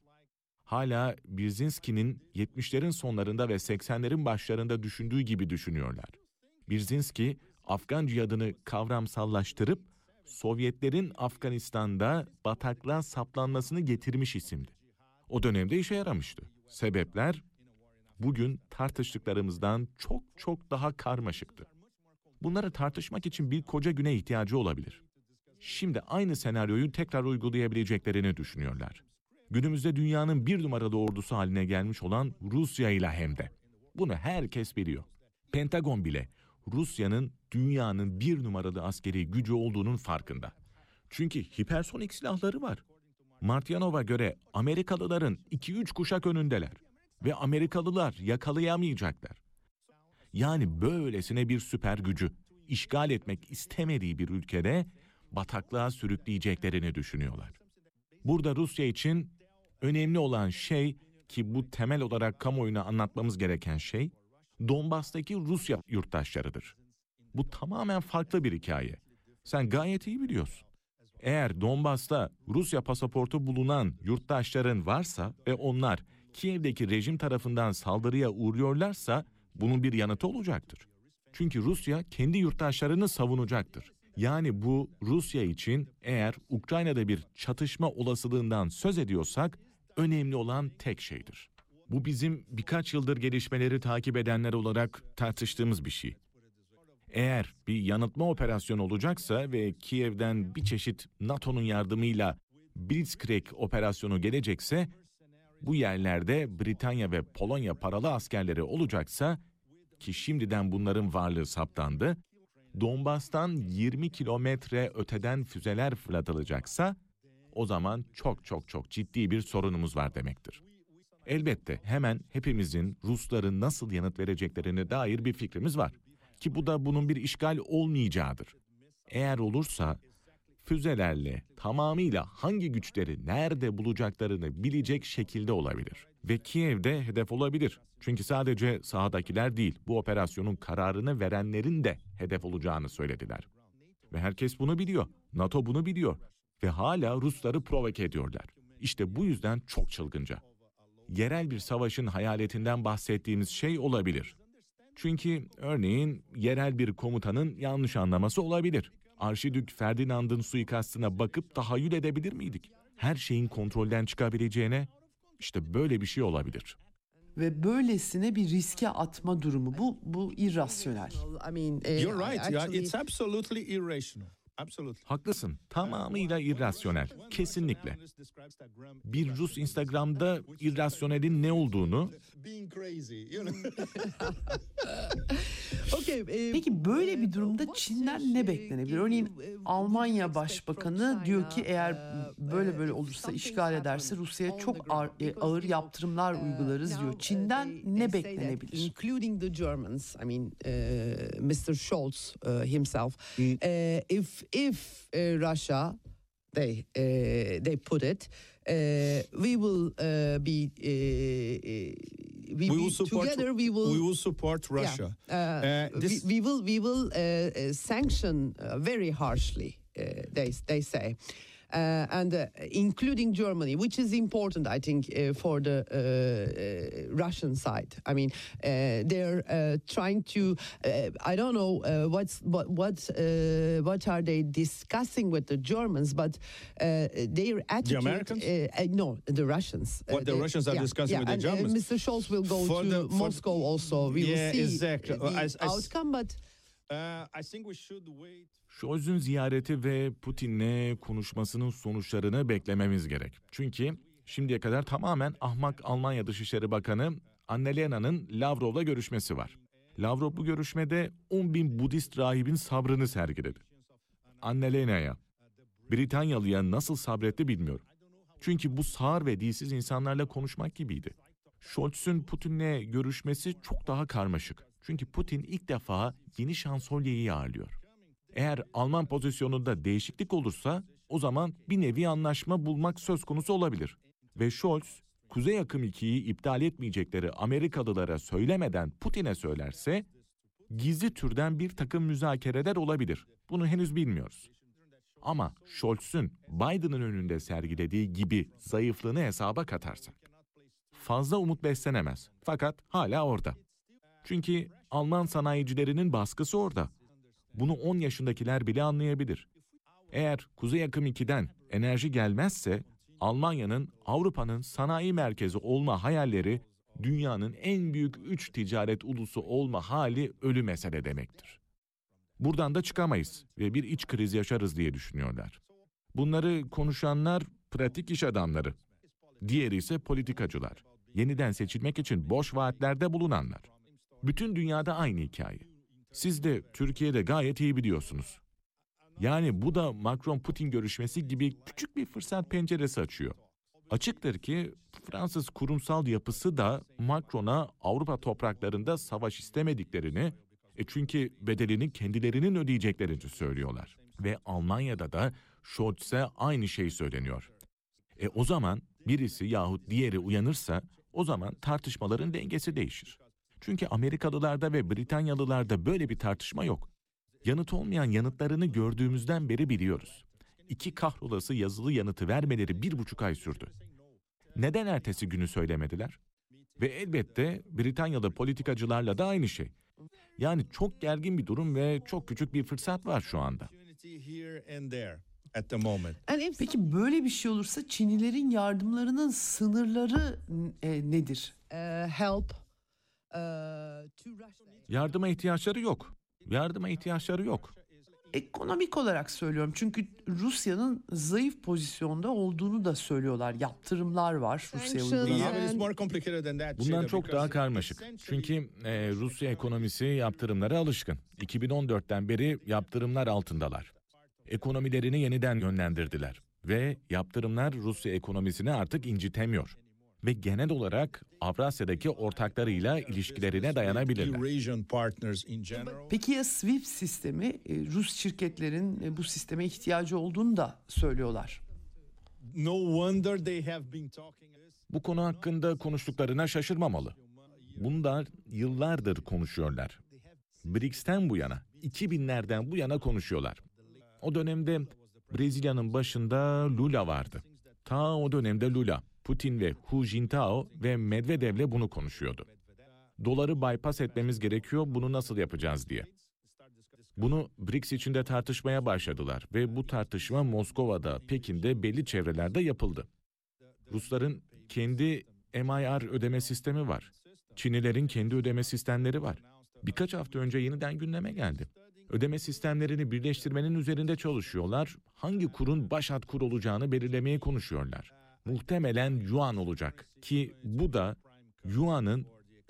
[SPEAKER 3] Hala Brzezinski'nin yetmişlerin sonlarında ve seksenlerin başlarında düşündüğü gibi düşünüyorlar. Brzezinski, Afgan cihadını kavramsallaştırıp Sovyetlerin Afganistan'da bataklığa saplanmasını getirmiş isimdi. O dönemde işe yaramıştı. Sebepler bugün tartıştıklarımızdan çok çok daha karmaşıktı. Bunları tartışmak için bir koca güne ihtiyacı olabilir. Şimdi aynı senaryoyu tekrar uygulayabileceklerini düşünüyorlar. Günümüzde dünyanın bir numaralı ordusu haline gelmiş olan Rusya ile hem de. Bunu herkes biliyor. Pentagon bile Rusya'nın dünyanın bir numaralı askeri gücü olduğunun farkında. Çünkü hipersonik silahları var. Martyanov'a göre Amerikalıların iki üç kuşak önündeler. Ve Amerikalılar yakalayamayacaklar. Yani böylesine bir süper gücü işgal etmek istemediği bir ülkede bataklığa sürükleyeceklerini düşünüyorlar. Burada Rusya için önemli olan şey, ki bu temel olarak kamuoyuna anlatmamız gereken şey, Donbas'taki Rusya yurttaşlarıdır. Bu tamamen farklı bir hikaye. Sen gayet iyi biliyorsun. Eğer Donbas'ta Rusya pasaportu bulunan yurttaşların varsa ve onlar Kiev'deki rejim tarafından saldırıya uğruyorlarsa bunun bir yanıtı olacaktır. Çünkü Rusya kendi yurttaşlarını savunacaktır. Yani bu Rusya için eğer Ukrayna'da bir çatışma olasılığından söz ediyorsak önemli olan tek şeydir. Bu bizim birkaç yıldır gelişmeleri takip edenler olarak tartıştığımız bir şey. Eğer bir yanıltma operasyonu olacaksa ve Kiev'den bir çeşit NATO'nun yardımıyla Blitzkrieg operasyonu gelecekse, bu yerlerde Britanya ve Polonya paralı askerleri olacaksa, ki şimdiden bunların varlığı saptandı, Donbas'tan yirmi kilometre öteden füzeler fırlatılacaksa, o zaman çok çok çok ciddi bir sorunumuz var demektir. Elbette hemen hepimizin Rusların nasıl yanıt vereceklerine dair bir fikrimiz var. Ki bu da bunun bir işgal olmayacağıdır. Eğer olursa füzelerle tamamıyla hangi güçleri nerede bulacaklarını bilecek şekilde olabilir. Ve Kiev'de hedef olabilir. Çünkü sadece sahadakiler değil, bu operasyonun kararını verenlerin de hedef olacağını söylediler. Ve herkes bunu biliyor. NATO bunu biliyor. Ve hala Rusları provoke ediyorlar. İşte bu yüzden çok çılgınca. Yerel bir savaşın hayaletinden bahsettiğimiz şey olabilir. Çünkü örneğin yerel bir komutanın yanlış anlaması olabilir. Arşidük Ferdinand'ın suikastına bakıp tahayyül edebilir miydik? Her şeyin kontrolden çıkabileceğine, işte böyle bir şey olabilir.
[SPEAKER 5] ve böylesine bir riske atma durumu. Bu bu irrasyonel.
[SPEAKER 2] I mean, eh,
[SPEAKER 4] You're right. Yeah,
[SPEAKER 2] actually-
[SPEAKER 4] it's absolutely irrational. Absolutely.
[SPEAKER 3] Haklısın. Tamamıyla irrasyonel. Kesinlikle. Bir Rus Instagram'da irrasyonelin ne olduğunu,
[SPEAKER 4] Being crazy, you know.
[SPEAKER 2] Okay, eh,
[SPEAKER 5] Peki böyle bir durumda Çin'den ne beklenebilir? Örneğin Almanya Başbakanı diyor ki eğer böyle böyle olursa, işgal ederse Rusya'ya çok ağır, e, ağır yaptırımlar uygularız diyor. Çin'den ne beklenebilir?
[SPEAKER 2] Including the Germans, I mean, uh, mister Scholz uh, himself. Uh, if if uh, Russia, they uh, they put it, uh, we will uh, be uh, we,
[SPEAKER 4] We will
[SPEAKER 2] be
[SPEAKER 4] support.
[SPEAKER 2] together. We will.
[SPEAKER 4] We will support Russia.
[SPEAKER 2] Yeah. Uh,
[SPEAKER 4] Uh, this-
[SPEAKER 2] we, we will we will uh, uh, sanction uh, very harshly. Uh, they they say. Uh, and uh, including Germany, which is important, I think, uh, for the uh, uh, Russian side. I mean, uh, they're uh, trying to. Uh, I don't know uh, what's what what uh, what are they discussing with the Germans, but uh, their attitude.
[SPEAKER 4] Americans?
[SPEAKER 2] Uh, uh, no, the Russians. Uh,
[SPEAKER 4] What the
[SPEAKER 2] they-
[SPEAKER 4] Russians are
[SPEAKER 2] yeah,
[SPEAKER 4] discussing
[SPEAKER 2] yeah,
[SPEAKER 4] with the
[SPEAKER 2] and, uh,
[SPEAKER 4] Germans.
[SPEAKER 2] mister Scholz will go
[SPEAKER 4] For
[SPEAKER 2] to
[SPEAKER 4] the- for-
[SPEAKER 2] Moscow also. We
[SPEAKER 4] Yeah,
[SPEAKER 2] will see
[SPEAKER 4] exactly.
[SPEAKER 2] the
[SPEAKER 4] I- I s-
[SPEAKER 2] outcome, but.
[SPEAKER 4] Uh, I think we should wait.
[SPEAKER 3] Scholz'un ziyareti ve Putin'le konuşmasının sonuçlarını beklememiz gerek. Çünkü şimdiye kadar tamamen ahmak Almanya Dışişleri Bakanı Annelena'nın Lavrov'la görüşmesi var. Lavrov bu görüşmede on bin Budist rahibin sabrını sergiledi. Annelena'ya, Britanyalı'ya nasıl sabretti bilmiyorum. Çünkü bu sağır ve dilsiz insanlarla konuşmak gibiydi. Scholz'un Putin'le görüşmesi çok daha karmaşık. Çünkü Putin ilk defa yeni şansölyeyi ağırlıyor. Eğer Alman pozisyonunda değişiklik olursa o zaman bir nevi anlaşma bulmak söz konusu olabilir. Ve Scholz, Kuzey Akım ikiyi iptal etmeyecekleri Amerikalılara söylemeden Putin'e söylerse gizli türden bir takım müzakereler olabilir. Bunu henüz bilmiyoruz. Ama Scholz'un Biden'ın önünde sergilediği gibi zayıflığını hesaba katarsak fazla umut beslenemez. Fakat hala orada. Çünkü Alman sanayicilerinin baskısı orada. Bunu on yaşındakiler bile anlayabilir. Eğer Kuzey Akım ikiden enerji gelmezse Almanya'nın Avrupa'nın sanayi merkezi olma hayalleri, dünyanın en büyük üç ticaret ulusu olma hali ölü mesele demektir. Buradan da çıkamayız ve bir iç kriz yaşarız diye düşünüyorlar. Bunları konuşanlar pratik iş adamları. Diğeri ise politikacılar. Yeniden seçilmek için boş vaatlerde bulunanlar. Bütün dünyada aynı hikaye. Siz de Türkiye'de gayet iyi biliyorsunuz. Yani bu da Macron-Putin görüşmesi gibi küçük bir fırsat penceresi açıyor. Açıktır ki Fransız kurumsal yapısı da Macron'a Avrupa topraklarında savaş istemediklerini, e çünkü bedelini kendilerinin ödeyeceklerini söylüyorlar. Ve Almanya'da da Scholz'e aynı şey söyleniyor. E o zaman birisi yahut diğeri uyanırsa o zaman tartışmaların dengesi değişir. Çünkü Amerikalılarda ve Britanyalılarda böyle bir tartışma yok. Yanıt olmayan yanıtlarını gördüğümüzden beri biliyoruz. İki kahrolası yazılı yanıtı vermeleri bir buçuk ay sürdü. Neden ertesi günü söylemediler? Ve elbette Britanyalı politikacılarla da aynı şey. Yani çok gergin bir durum ve çok küçük bir fırsat var şu anda.
[SPEAKER 4] Here and there at the moment.
[SPEAKER 2] And if
[SPEAKER 5] Peki böyle bir şey olursa Çinlilerin yardımlarının sınırları e, nedir?
[SPEAKER 2] uh, help uh, to Russia.
[SPEAKER 3] Yardıma ihtiyaçları yok. Yardıma ihtiyaçları yok.
[SPEAKER 5] Ekonomik olarak söylüyorum çünkü Rusya'nın zayıf pozisyonda olduğunu da söylüyorlar. Yaptırımlar var Rusya'ya
[SPEAKER 2] Sanctions.
[SPEAKER 5] uygulanan.
[SPEAKER 4] Yeah, but it's
[SPEAKER 2] And-
[SPEAKER 4] more complicated than that.
[SPEAKER 3] Bundan
[SPEAKER 4] Sheila,
[SPEAKER 3] çok
[SPEAKER 4] because
[SPEAKER 3] daha karmaşık.
[SPEAKER 4] essentially-
[SPEAKER 3] Çünkü e, Rusya ekonomisi yaptırımlara alışkın. iki bin on dörtten beri yaptırımlar altındalar. Ekonomilerini yeniden yönlendirdiler. Ve yaptırımlar Rusya ekonomisini artık incitemiyor. Ve genel olarak Avrasya'daki ortaklarıyla ilişkilerine dayanabilirler.
[SPEAKER 4] Eurasian partners in general.
[SPEAKER 5] Peki ya SWIFT sistemi? E, Rus şirketlerin e, bu sisteme ihtiyacı olduğunu da söylüyorlar.
[SPEAKER 4] No wonder they have been talking.
[SPEAKER 3] Bu konu hakkında konuştuklarına şaşırmamalı. Bunlar yıllardır konuşuyorlar. B R I C S'ten bu yana, iki binlerden bu yana konuşuyorlar. O dönemde Brezilya'nın başında Lula vardı. Ta o dönemde Lula, Putin ve Hu Jintao ve Medvedev'le bunu konuşuyordu. Doları bypass etmemiz gerekiyor, bunu nasıl yapacağız diye. Bunu B R I C S içinde tartışmaya başladılar ve bu tartışma Moskova'da, Pekin'de belli çevrelerde yapıldı. Rusların kendi M I R ödeme sistemi var. Çinlilerin kendi ödeme sistemleri var. Birkaç hafta önce yeniden gündeme geldi. Ödeme sistemlerini birleştirmenin üzerinde çalışıyorlar. Hangi kurun baş hat kur olacağını belirlemeye konuşuyorlar. Muhtemelen yuan olacak ki bu da yuanın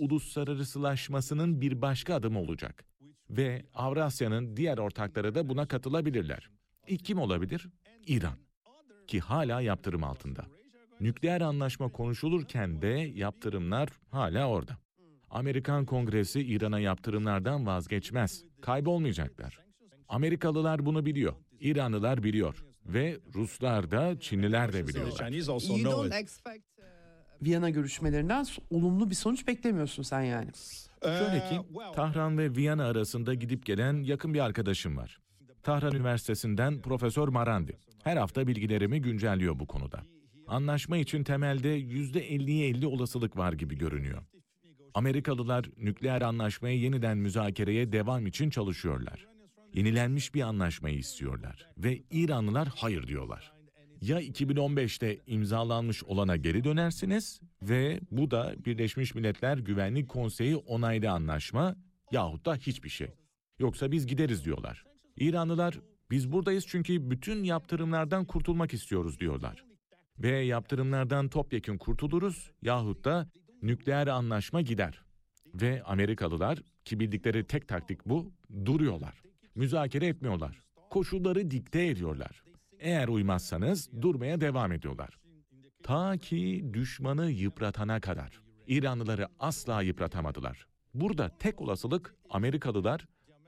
[SPEAKER 3] uluslararasılaşmasının bir başka adımı olacak. Ve Avrasya'nın diğer ortakları da buna katılabilirler. İlk kim olabilir? İran. Ki hala yaptırım altında. Nükleer anlaşma konuşulurken de yaptırımlar hala orada. Amerikan Kongresi İran'a yaptırımlardan vazgeçmez. Kaybolmayacaklar. Amerikalılar bunu biliyor. İranlılar biliyor. Ve Ruslar da Çinliler de
[SPEAKER 4] The
[SPEAKER 3] biliyorlar.
[SPEAKER 4] Chinese also
[SPEAKER 2] You
[SPEAKER 4] know
[SPEAKER 2] don't
[SPEAKER 4] it.
[SPEAKER 2] expect uh,
[SPEAKER 5] Viyana görüşmelerinden so- olumlu bir sonuç beklemiyorsun sen yani.
[SPEAKER 3] Şöyle ki, Tahran ve Viyana arasında gidip gelen yakın bir arkadaşım var. Tahran Üniversitesi'nden Profesör Marandi. Her hafta bilgilerimi güncelliyor bu konuda. Anlaşma için temelde yüzde elliye elli olasılık var gibi görünüyor. Amerikalılar nükleer anlaşmaya yeniden müzakereye devam için çalışıyorlar. Yenilenmiş bir anlaşmayı istiyorlar ve İranlılar hayır diyorlar. Ya iki bin on beşte imzalanmış olana geri dönersiniz ve bu da Birleşmiş Milletler Güvenlik Konseyi onaylı anlaşma yahut da hiçbir şey. Yoksa biz gideriz diyorlar. İranlılar biz buradayız çünkü bütün yaptırımlardan kurtulmak istiyoruz diyorlar. Ve yaptırımlardan topyekün kurtuluruz yahut da nükleer anlaşma gider. Ve Amerikalılar ki bildikleri tek taktik bu, duruyorlar. Müzakere etmiyorlar. Koşulları dikte ediyorlar. Eğer uymazsanız durmaya devam ediyorlar. Ta ki düşmanı yıpratana kadar. İranlıları asla yıpratamadılar. Burada tek olasılık Amerikalılar.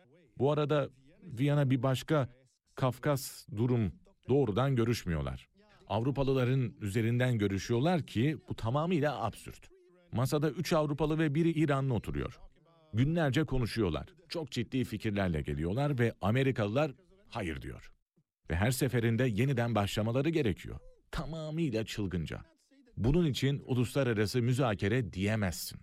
[SPEAKER 3] Bu arada Viyana bir başka Kafkas durum doğrudan görüşmüyorlar. Avrupalıların üzerinden görüşüyorlar ki bu tamamıyla absürt. Masada üç Avrupalı ve biri İranlı oturuyor. Günlerce konuşuyorlar. Çok ciddi fikirlerle geliyorlar ve Amerikalılar hayır diyor. Ve her seferinde yeniden başlamaları gerekiyor. Tamamıyla çılgınca. Bunun için uluslararası müzakere diyemezsin.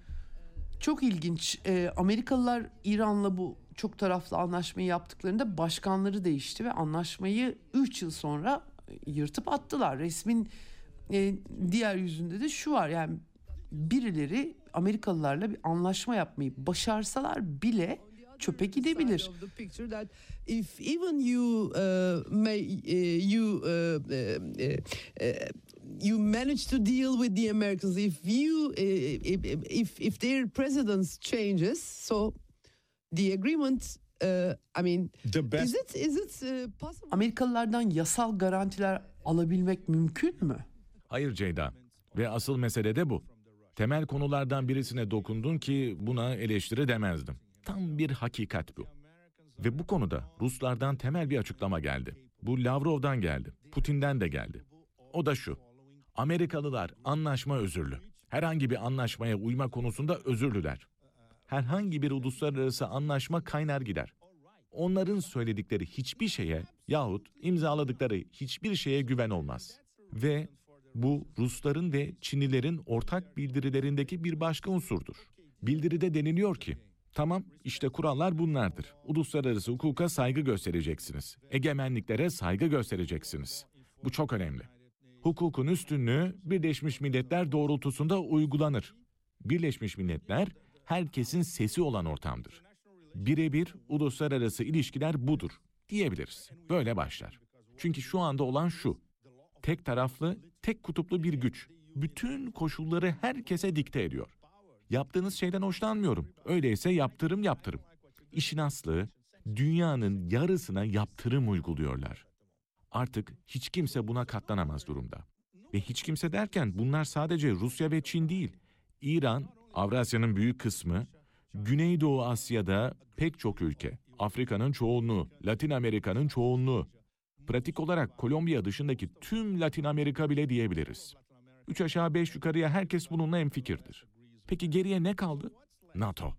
[SPEAKER 5] Çok ilginç. Ee, Amerikalılar İran'la bu çok taraflı anlaşmayı yaptıklarında başkanları değişti ve anlaşmayı üç yıl sonra yırtıp attılar. Resmin e, diğer yüzünde de şu var, yani birileri Amerikalılarla bir anlaşma yapmayı başarsalar bile çöpe gidebilir.
[SPEAKER 2] side of the picture that if even you uh, may uh, you uh, uh, uh, you manage to deal with the Americans, if you uh, if, if if their president changes, so the agreement uh, I mean
[SPEAKER 4] The best
[SPEAKER 2] is it is it uh, possible?
[SPEAKER 5] Amerikalılardan yasal garantiler alabilmek mümkün mü?
[SPEAKER 3] Hayır Ceyda. Ve asıl mesele de bu. Temel konulardan birisine dokundun ki buna eleştiri demezdim. Tam bir hakikat bu. Ve bu konuda Ruslardan temel bir açıklama geldi. Bu Lavrov'dan geldi. Putin'den de geldi. O da şu. Amerikalılar anlaşma özürlü. Herhangi bir anlaşmaya uyma konusunda özürlüler. Herhangi bir uluslararası anlaşma kaynar gider. Onların söyledikleri hiçbir şeye yahut imzaladıkları hiçbir şeye güven olmaz. Ve bu Rusların ve Çinlilerin ortak bildirilerindeki bir başka unsurdur. Bildiride deniliyor ki, tamam işte kurallar bunlardır. Uluslararası hukuka saygı göstereceksiniz. Egemenliklere saygı göstereceksiniz. Bu çok önemli. Hukukun üstünlüğü Birleşmiş Milletler doğrultusunda uygulanır. Birleşmiş Milletler herkesin sesi olan ortamdır. Birebir uluslararası ilişkiler budur diyebiliriz. Böyle başlar. Çünkü şu anda olan şu. Tek taraflı, tek kutuplu bir güç. Bütün koşulları herkese dikte ediyor. Yaptığınız şeyden hoşlanmıyorum. Öyleyse yaptırım yaptırım. İşin aslı, dünyanın yarısına yaptırım uyguluyorlar. Artık hiç kimse buna katlanamaz durumda. Ve hiç kimse derken bunlar sadece Rusya ve Çin değil. İran, Avrasya'nın büyük kısmı, Güneydoğu Asya'da pek çok ülke, Afrika'nın çoğunluğu, Latin Amerika'nın çoğunluğu, pratik olarak Kolombiya dışındaki tüm Latin Amerika bile diyebiliriz. Üç aşağı beş yukarıya herkes bununla hemfikirdir. Peki geriye ne kaldı? NATO.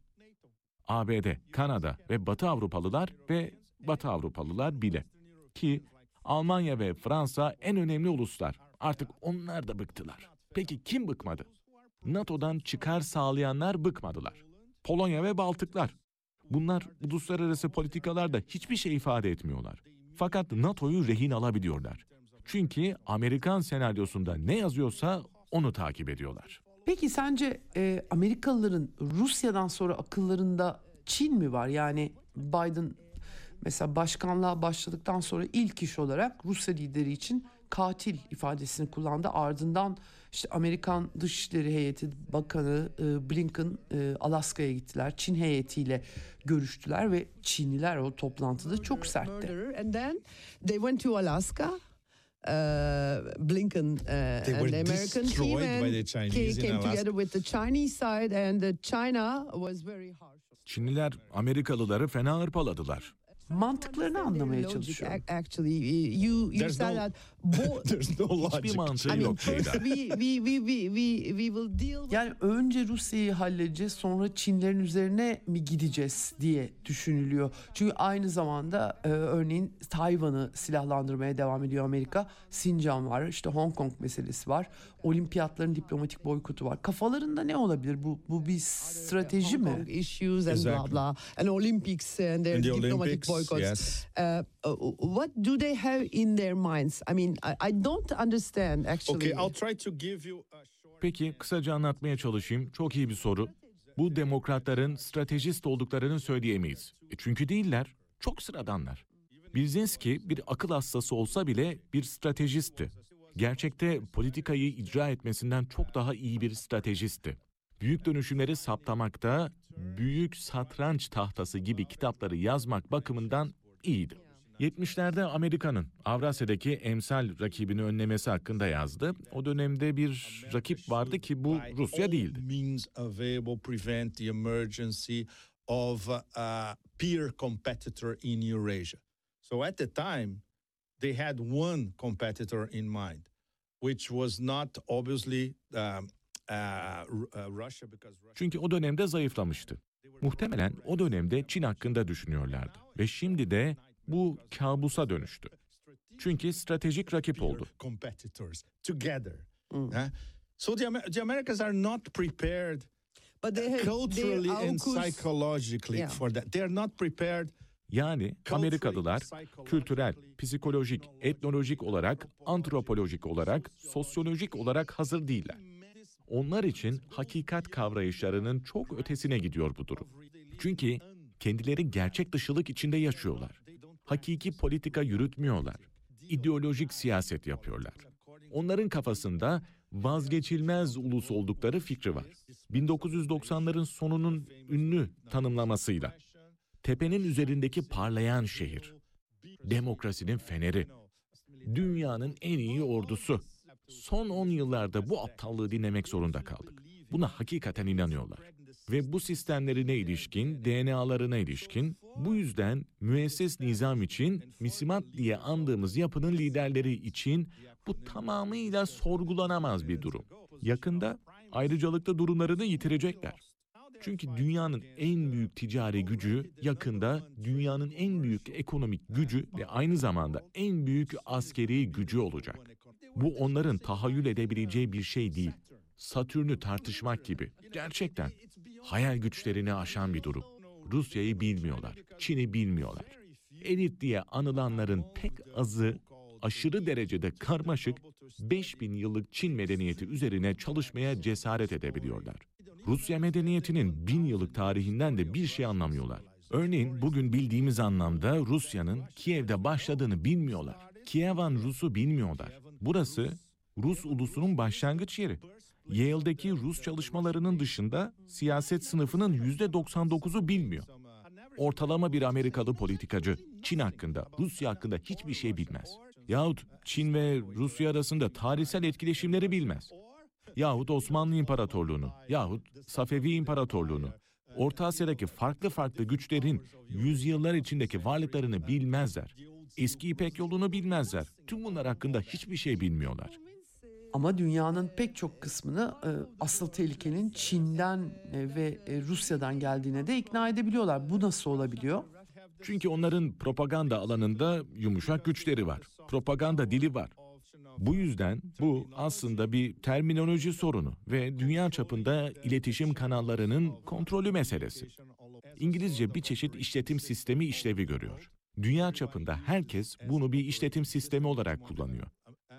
[SPEAKER 3] A B D, Kanada ve Batı Avrupalılar ve Batı Avrupalılar bile. Ki Almanya ve Fransa en önemli uluslar. Artık onlar da bıktılar. Peki kim bıkmadı? NATO'dan çıkar sağlayanlar bıkmadılar. Polonya ve Baltıklar. Bunlar uluslararası politikalarda hiçbir şey ifade etmiyorlar. Fakat NATO'yu rehin alabiliyorlar. Çünkü Amerikan senaryosunda ne yazıyorsa onu takip ediyorlar.
[SPEAKER 5] Peki sence e, Amerikalıların Rusya'dan sonra akıllarında Çin mi var? Yani Biden mesela başkanlığa başladıktan sonra ilk iş olarak Rusya lideri için katil ifadesini kullandı. Ardından işte Amerikan Dışişleri Heyeti Bakanı e, Blinken e, Alaska'ya gittiler. Çin heyetiyle görüştüler ve Çinliler o toplantıda çok sertti.
[SPEAKER 2] Murderer. And then they went to Alaska. Uh, Blinken uh,
[SPEAKER 4] They
[SPEAKER 2] and
[SPEAKER 4] were
[SPEAKER 2] the American team
[SPEAKER 4] destroyed
[SPEAKER 2] and
[SPEAKER 4] by the Chinese
[SPEAKER 2] ca-
[SPEAKER 4] in
[SPEAKER 2] came
[SPEAKER 4] Alaska.
[SPEAKER 2] together with the Chinese side, and uh, China was very harsh.
[SPEAKER 3] Çinliler Amerikalıları fena hırpaladılar.
[SPEAKER 5] Mantıklarını anlamaya
[SPEAKER 2] Logic,
[SPEAKER 5] çalışıyorum.
[SPEAKER 2] ac- Actually, you you
[SPEAKER 4] There's
[SPEAKER 2] said
[SPEAKER 4] no-
[SPEAKER 2] that both.
[SPEAKER 4] There's no
[SPEAKER 3] Hiçbir
[SPEAKER 4] logic.
[SPEAKER 3] mantığı
[SPEAKER 2] I mean,
[SPEAKER 3] yok
[SPEAKER 2] first
[SPEAKER 3] Ceyda.
[SPEAKER 2] we we we we we we will deal with
[SPEAKER 5] Yani önce Rusya'yı halledeceğiz, sonra Çinlerin üzerine mi gideceğiz diye düşünülüyor. Çünkü aynı zamanda e, örneğin Tayvan'ı silahlandırmaya devam ediyor Amerika. Sincan var, işte Hong Kong meselesi var. Olimpiyatların diplomatik boykotu var. Kafalarında ne olabilir? Bu bu bir strateji
[SPEAKER 2] Hong
[SPEAKER 5] mi?
[SPEAKER 2] Kong issues and
[SPEAKER 4] Exactly.
[SPEAKER 2] blah blah, and Olympics and their
[SPEAKER 4] In the
[SPEAKER 2] diplomatic
[SPEAKER 4] Olympics,
[SPEAKER 2] boycotts.
[SPEAKER 4] yes.
[SPEAKER 2] Uh, uh, what do they have in their minds? I mean, I, I don't understand actually.
[SPEAKER 4] Okay, I'll try to give you a short.
[SPEAKER 3] Peki kısaca anlatmaya çalışayım. Çok iyi bir soru. Bu demokratların stratejist olduklarını söyleyemeyiz. E çünkü değiller. Çok sıradanlar. Brzezinski bir akıl hastası olsa bile bir stratejistti. Gerçekte politikayı icra etmesinden çok daha iyi bir stratejistti. Büyük dönüşümleri saptamakta, büyük satranç tahtası gibi kitapları yazmak bakımından iyiydi. yetmişlerde Amerika'nın Avrasya'daki emsal rakibini önlemesi hakkında yazdı. O dönemde bir rakip vardı ki bu Rusya değildi.
[SPEAKER 4] Means available prevent the emergency of a peer competitor in Eurasia. So at the time, they had one competitor in mind, which was not obviously um, uh, uh, Russia, because Russia.
[SPEAKER 3] Çünkü o dönemde zayıflamıştı. Muhtemelen o dönemde Çin hakkında düşünüyorlardı. Ve şimdi de bu kabusa dönüştü. Çünkü stratejik rakip oldu.
[SPEAKER 4] Competitors together. Huh? So the, Amer- the Americans are not prepared
[SPEAKER 2] But they have
[SPEAKER 4] culturally
[SPEAKER 2] their
[SPEAKER 4] and
[SPEAKER 2] AUKUS
[SPEAKER 4] psychologically
[SPEAKER 2] Yeah.
[SPEAKER 4] for that. They are not prepared.
[SPEAKER 3] Yani Amerikalılar kültürel, psikolojik, etnolojik olarak, antropolojik olarak, sosyolojik olarak hazır değiller. Onlar için hakikat kavrayışlarının çok ötesine gidiyor bu durum. Çünkü kendileri gerçek dışılık içinde yaşıyorlar. Hakiki politika yürütmüyorlar. İdeolojik siyaset yapıyorlar. Onların kafasında vazgeçilmez ulus oldukları fikri var. bin dokuz yüz doksanların sonunun ünlü tanımlamasıyla tepenin üzerindeki parlayan şehir, demokrasinin feneri, dünyanın en iyi ordusu. Son on yıllarda bu aptallığı dinlemek zorunda kaldık. Buna hakikaten inanıyorlar. Ve bu sistemlerine ilişkin, D N A'larına ilişkin, bu yüzden müesses nizam için, Misimat diye andığımız yapının liderleri için bu tamamıyla sorgulanamaz bir durum. Yakında ayrıcalıklı durumlarını yitirecekler. Çünkü dünyanın en büyük ticari gücü yakında dünyanın en büyük ekonomik gücü ve aynı zamanda en büyük askeri gücü olacak. Bu onların tahayyül edebileceği bir şey değil. Satürn'ü tartışmak gibi. Gerçekten hayal güçlerini aşan bir durum. Rusya'yı bilmiyorlar, Çin'i bilmiyorlar. Elit diye anılanların pek azı aşırı derecede karmaşık beş bin yıllık Çin medeniyeti üzerine çalışmaya cesaret edebiliyorlar. Rusya medeniyetinin bin yıllık tarihinden de bir şey anlamıyorlar. Örneğin bugün bildiğimiz anlamda Rusya'nın Kiev'de başladığını bilmiyorlar. Kievan Rus'u bilmiyorlar. Burası Rus ulusunun başlangıç yeri. Yale'deki Rus çalışmalarının dışında siyaset sınıfının yüzde doksan dokuzu bilmiyor. Ortalama bir Amerikalı politikacı Çin hakkında, Rusya hakkında hiçbir şey bilmez. Yahut Çin ve Rusya arasında tarihsel etkileşimleri bilmez. Yahut Osmanlı İmparatorluğunu, yahut Safevi İmparatorluğunu, Orta Asya'daki farklı farklı güçlerin yüzyıllar içindeki varlıklarını bilmezler. Eski İpek yolunu bilmezler. Tüm bunlar hakkında hiçbir şey bilmiyorlar.
[SPEAKER 5] Ama dünyanın pek çok kısmını e, asıl tehlikenin Çin'den e, ve e, Rusya'dan geldiğine de ikna edebiliyorlar. Bu nasıl olabiliyor?
[SPEAKER 3] Çünkü onların propaganda alanında yumuşak güçleri var. Propaganda dili var. Bu yüzden bu aslında bir terminoloji sorunu ve dünya çapında iletişim kanallarının kontrolü meselesi. İngilizce bir çeşit işletim sistemi işlevi görüyor. Dünya çapında herkes bunu bir işletim sistemi olarak kullanıyor.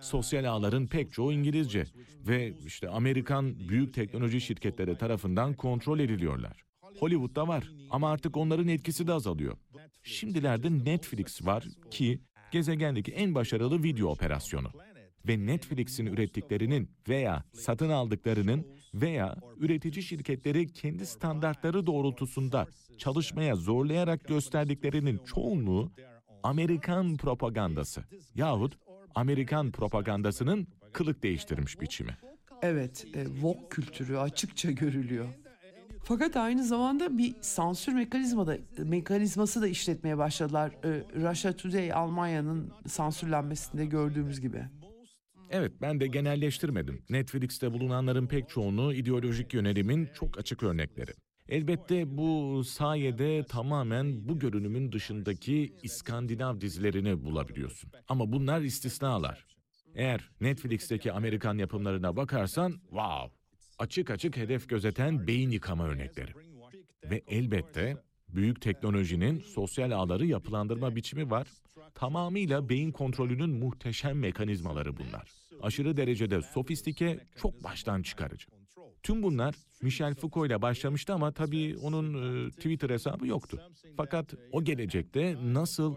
[SPEAKER 3] Sosyal ağların pek çoğu İngilizce ve işte Amerikan büyük teknoloji şirketleri tarafından kontrol ediliyorlar. Hollywood'da var ama artık onların etkisi de azalıyor. Şimdilerde Netflix var ki gezegendeki en başarılı video operasyonu. Ve Netflix'in ürettiklerinin veya satın aldıklarının veya üretici şirketleri kendi standartları doğrultusunda çalışmaya zorlayarak gösterdiklerinin çoğunluğu Amerikan propagandası yahut Amerikan propagandasının kılık değiştirmiş biçimi.
[SPEAKER 5] Evet, e, woke kültürü açıkça görülüyor. Fakat aynı zamanda bir sansür mekanizma da, mekanizması da işletmeye başladılar. E, Russia Today Almanya'nın sansürlenmesinde gördüğümüz gibi.
[SPEAKER 3] Evet, ben de genelleştirmedim. Netflix'te bulunanların pek çoğunu ideolojik yönelimin çok açık örnekleri. Elbette bu sayede tamamen bu görünümün dışındaki İskandinav dizilerini bulabiliyorsun. Ama bunlar istisnalar. Eğer Netflix'teki Amerikan yapımlarına bakarsan, wow! Açık açık hedef gözeten beyin yıkama örnekleri. Ve elbette büyük teknolojinin sosyal ağları yapılandırma biçimi var. Tamamıyla beyin kontrolünün muhteşem mekanizmaları bunlar. Aşırı derecede sofistike, çok baştan çıkarıcı. Tüm bunlar Michel Foucault ile başlamıştı ama tabii onun e, Twitter hesabı yoktu. Fakat o gelecekte nasıl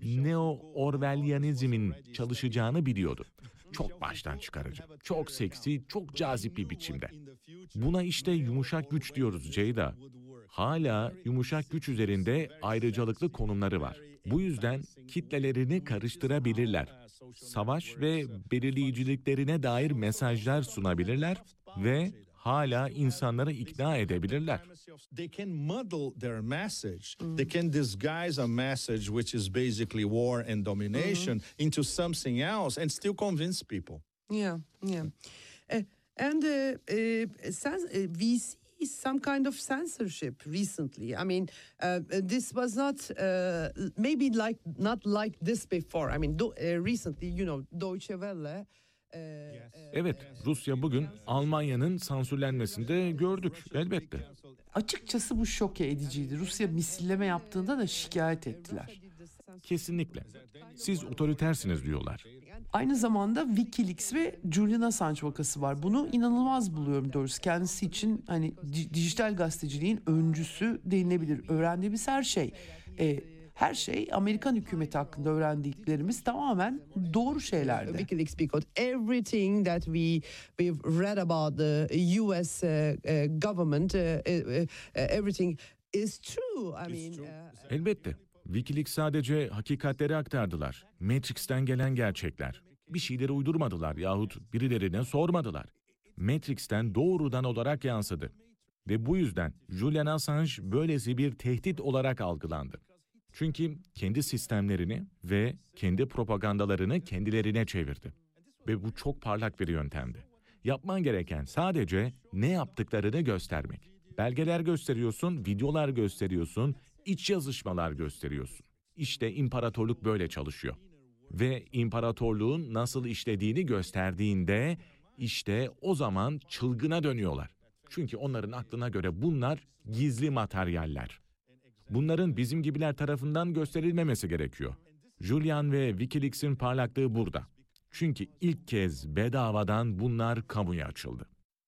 [SPEAKER 3] neo-Orwellianizmin çalışacağını biliyordu. Çok baştan çıkarıcı, çok seksi, çok cazip bir biçimde. Buna işte yumuşak güç diyoruz Ceyda. Hala yumuşak güç üzerinde ayrıcalıklı konumları var. Bu yüzden kitlelerini karıştırabilirler. Savaş ve belirleyiciliklerine dair mesajlar sunabilirler ve hala insanları ikna edebilirler.
[SPEAKER 4] They can muddle their message. They can disguise a message which is basically war and domination into something else and still convince people.
[SPEAKER 2] Yeah, yeah. Uh, and uh, uh, sens- uh, we see some kind of censorship recently. I mean, uh, this was not uh, maybe like not like this before. I mean, do, uh, recently, you know, Deutsche Welle.
[SPEAKER 3] Evet, Rusya bugün Almanya'nın sansürlenmesini de gördük elbette.
[SPEAKER 5] Açıkçası bu şok ediciydi. Rusya misilleme yaptığında da şikayet ettiler.
[SPEAKER 3] Kesinlikle. Siz otoritersiniz diyorlar.
[SPEAKER 5] Aynı zamanda Wikileaks ve Julian Assange vakası var. Bunu inanılmaz buluyorum doğrusu. Kendisi için hani di- dijital gazeteciliğin öncüsü denilebilir. Öğrendiğimiz her şey, e, her şey Amerikan hükümeti hakkında öğrendiklerimiz tamamen doğru şeylerdi.
[SPEAKER 2] Wikileaks, because everything that we we've read about the U S uh, uh, government, uh, uh, uh, everything is true. I mean, uh,
[SPEAKER 3] Elbette. Wikileaks sadece hakikatleri aktardılar. Matrix'ten gelen gerçekler. Bir şeyleri uydurmadılar yahut birilerine sormadılar. Matrix'ten doğrudan olarak yansıdı. Ve bu yüzden Julian Assange böylesi bir tehdit olarak algılandı. Çünkü kendi sistemlerini ve kendi propagandalarını kendilerine çevirdi. Ve bu çok parlak bir yöntemdi. Yapman gereken sadece ne yaptıklarını göstermek. Belgeler gösteriyorsun, videolar gösteriyorsun, iç yazışmalar gösteriyorsun. İşte imparatorluk böyle çalışıyor. Ve imparatorluğun nasıl işlediğini gösterdiğinde işte o zaman çılgına dönüyorlar. Çünkü onların aklına göre bunlar gizli materyaller. Bunların bizim gibiler tarafından gösterilmemesi gerekiyor. Julian ve Wikileaks'in parlaklığı burada. Çünkü ilk kez bedavadan bunlar kamuya açıldı.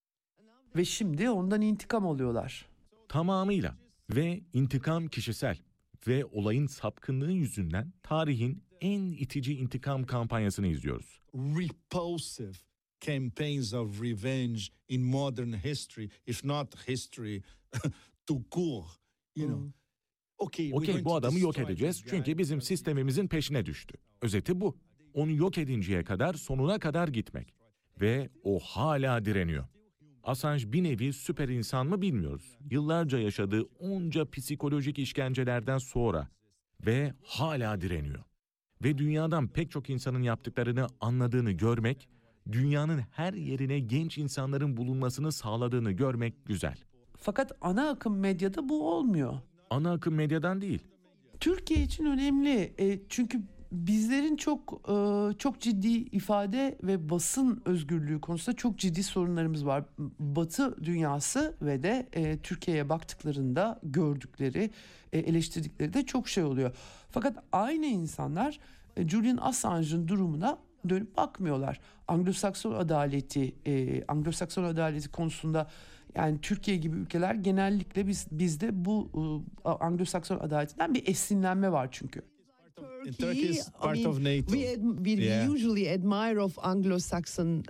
[SPEAKER 5] Ve şimdi ondan intikam alıyorlar.
[SPEAKER 3] Tamamıyla. Ve intikam kişisel. Ve olayın sapkınlığı yüzünden tarihin en itici intikam kampanyasını izliyoruz.
[SPEAKER 4] Repulsive campaigns of revenge in modern history, if not history, tout court, you know. Okay, we're
[SPEAKER 3] Okey,
[SPEAKER 4] going
[SPEAKER 3] bu
[SPEAKER 4] to
[SPEAKER 3] adamı yok
[SPEAKER 4] destroy
[SPEAKER 3] edeceğiz
[SPEAKER 4] this guy.
[SPEAKER 3] çünkü bizim sistemimizin peşine düştü. Özeti bu. Onu yok edinceye kadar sonuna kadar gitmek. Ve o hala direniyor. Assange bir nevi süper insan mı bilmiyoruz. Yıllarca yaşadığı onca psikolojik işkencelerden sonra ve hala direniyor. Ve dünyadan pek çok insanın yaptıklarını anladığını görmek, dünyanın her yerine genç insanların bulunmasını sağladığını görmek güzel.
[SPEAKER 5] Fakat ana akım medyada bu olmuyor.
[SPEAKER 3] Ana akım medyadan değil.
[SPEAKER 5] Türkiye için önemli. E, çünkü bizlerin çok e, çok ciddi ifade ve basın özgürlüğü konusunda çok ciddi sorunlarımız var. Batı dünyası ve de e, Türkiye'ye baktıklarında gördükleri, e, eleştirdikleri de çok şey oluyor. Fakat aynı insanlar e, Julian Assange'ın durumuna dönüp bakmıyorlar. Anglo-Sakson adaleti, e, Anglo-Sakson adaleti konusunda yani Türkiye gibi ülkeler genellikle biz bizde bu e, Anglo-Sakson adaletinden bir esinlenme var çünkü.
[SPEAKER 4] In Turkey is part
[SPEAKER 2] I mean,
[SPEAKER 4] of NATO.
[SPEAKER 2] We, ad- we,
[SPEAKER 4] Yeah.
[SPEAKER 2] we usually admire of Anglo-Saxon uh,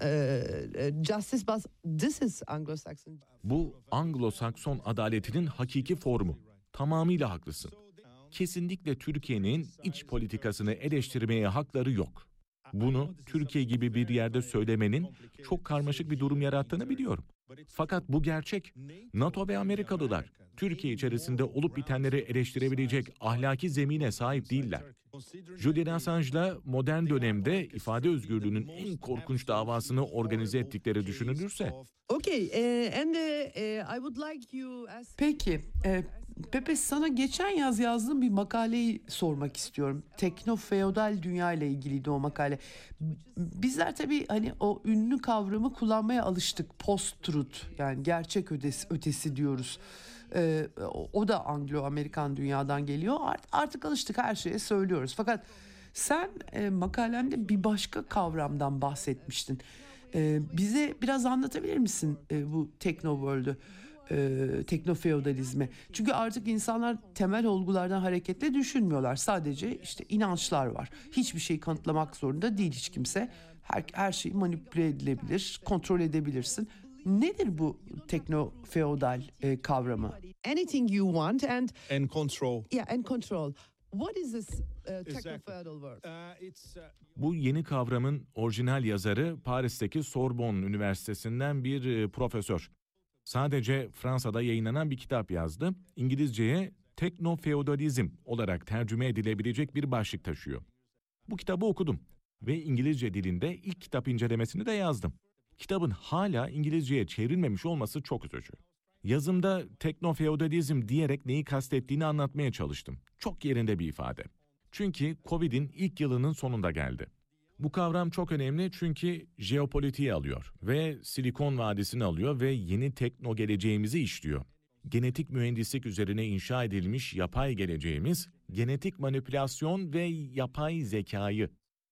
[SPEAKER 2] uh, justice, but this is Anglo-Saxon.
[SPEAKER 3] Bu Anglo-Sakson adaletinin hakiki formu. Tamamıyla haklısın. Kesinlikle Türkiye'nin iç politikasını eleştirmeye hakları yok. Bunu Türkiye gibi bir yerde söylemenin çok karmaşık bir durum yarattığını biliyorum. Fakat bu gerçek. NATO ve Amerikalılar Türkiye içerisinde olup bitenleri eleştirebilecek ahlaki zemine sahip değiller. Julian Assange'la modern dönemde ifade özgürlüğünün en korkunç davasını organize ettikleri düşünülürse,
[SPEAKER 2] Okay, uh, and uh, uh, I would like you as
[SPEAKER 5] Peki, e, Pepe sana geçen yaz yazdığım bir makaleyi sormak istiyorum. Tekno-feodal dünya ile ilgiliydi o makale. Bizler tabii hani o ünlü kavramı kullanmaya alıştık. Post-truth, yani gerçek ötesi, ötesi diyoruz. Ee, o, o da Anglo-Amerikan dünyadan geliyor. Art, artık alıştık, her şeye söylüyoruz. Fakat sen e, makalende bir başka kavramdan bahsetmiştin. E, bize biraz anlatabilir misin e, bu tekno-world'ü? E, teknofeodalizmi. Çünkü artık insanlar temel olgulardan hareketle düşünmüyorlar. Sadece işte inançlar var. Hiçbir şey kanıtlamak zorunda değil hiç kimse. Her, her şeyi manipüle edilebilir, kontrol edebilirsin. Nedir bu teknofeodal e, kavramı?
[SPEAKER 2] anything you want and
[SPEAKER 4] And control.
[SPEAKER 2] yeah, and control. What is this uh,
[SPEAKER 4] Exactly.
[SPEAKER 2] techno-feudal world?
[SPEAKER 4] Uh, it's uh,
[SPEAKER 3] bu yeni kavramın orijinal yazarı Paris'teki Sorbonne Üniversitesi'nden bir e, profesör. Sadece Fransa'da yayınlanan bir kitap yazdı. İngilizceye teknofeodalizm olarak tercüme edilebilecek bir başlık taşıyor. Bu kitabı okudum ve İngilizce dilinde ilk kitap incelemesini de yazdım. Kitabın hala İngilizceye çevrilmemiş olması çok üzücü. Yazımda teknofeodalizm diyerek neyi kastettiğini anlatmaya çalıştım. Çok yerinde bir ifade. Çünkü Covid'in ilk yılının sonunda geldi. Bu kavram çok önemli çünkü jeopolitiği alıyor ve Silikon Vadisi'ni alıyor ve yeni tekno geleceğimizi işliyor. Genetik mühendislik üzerine inşa edilmiş yapay geleceğimiz, genetik manipülasyon ve yapay zekayı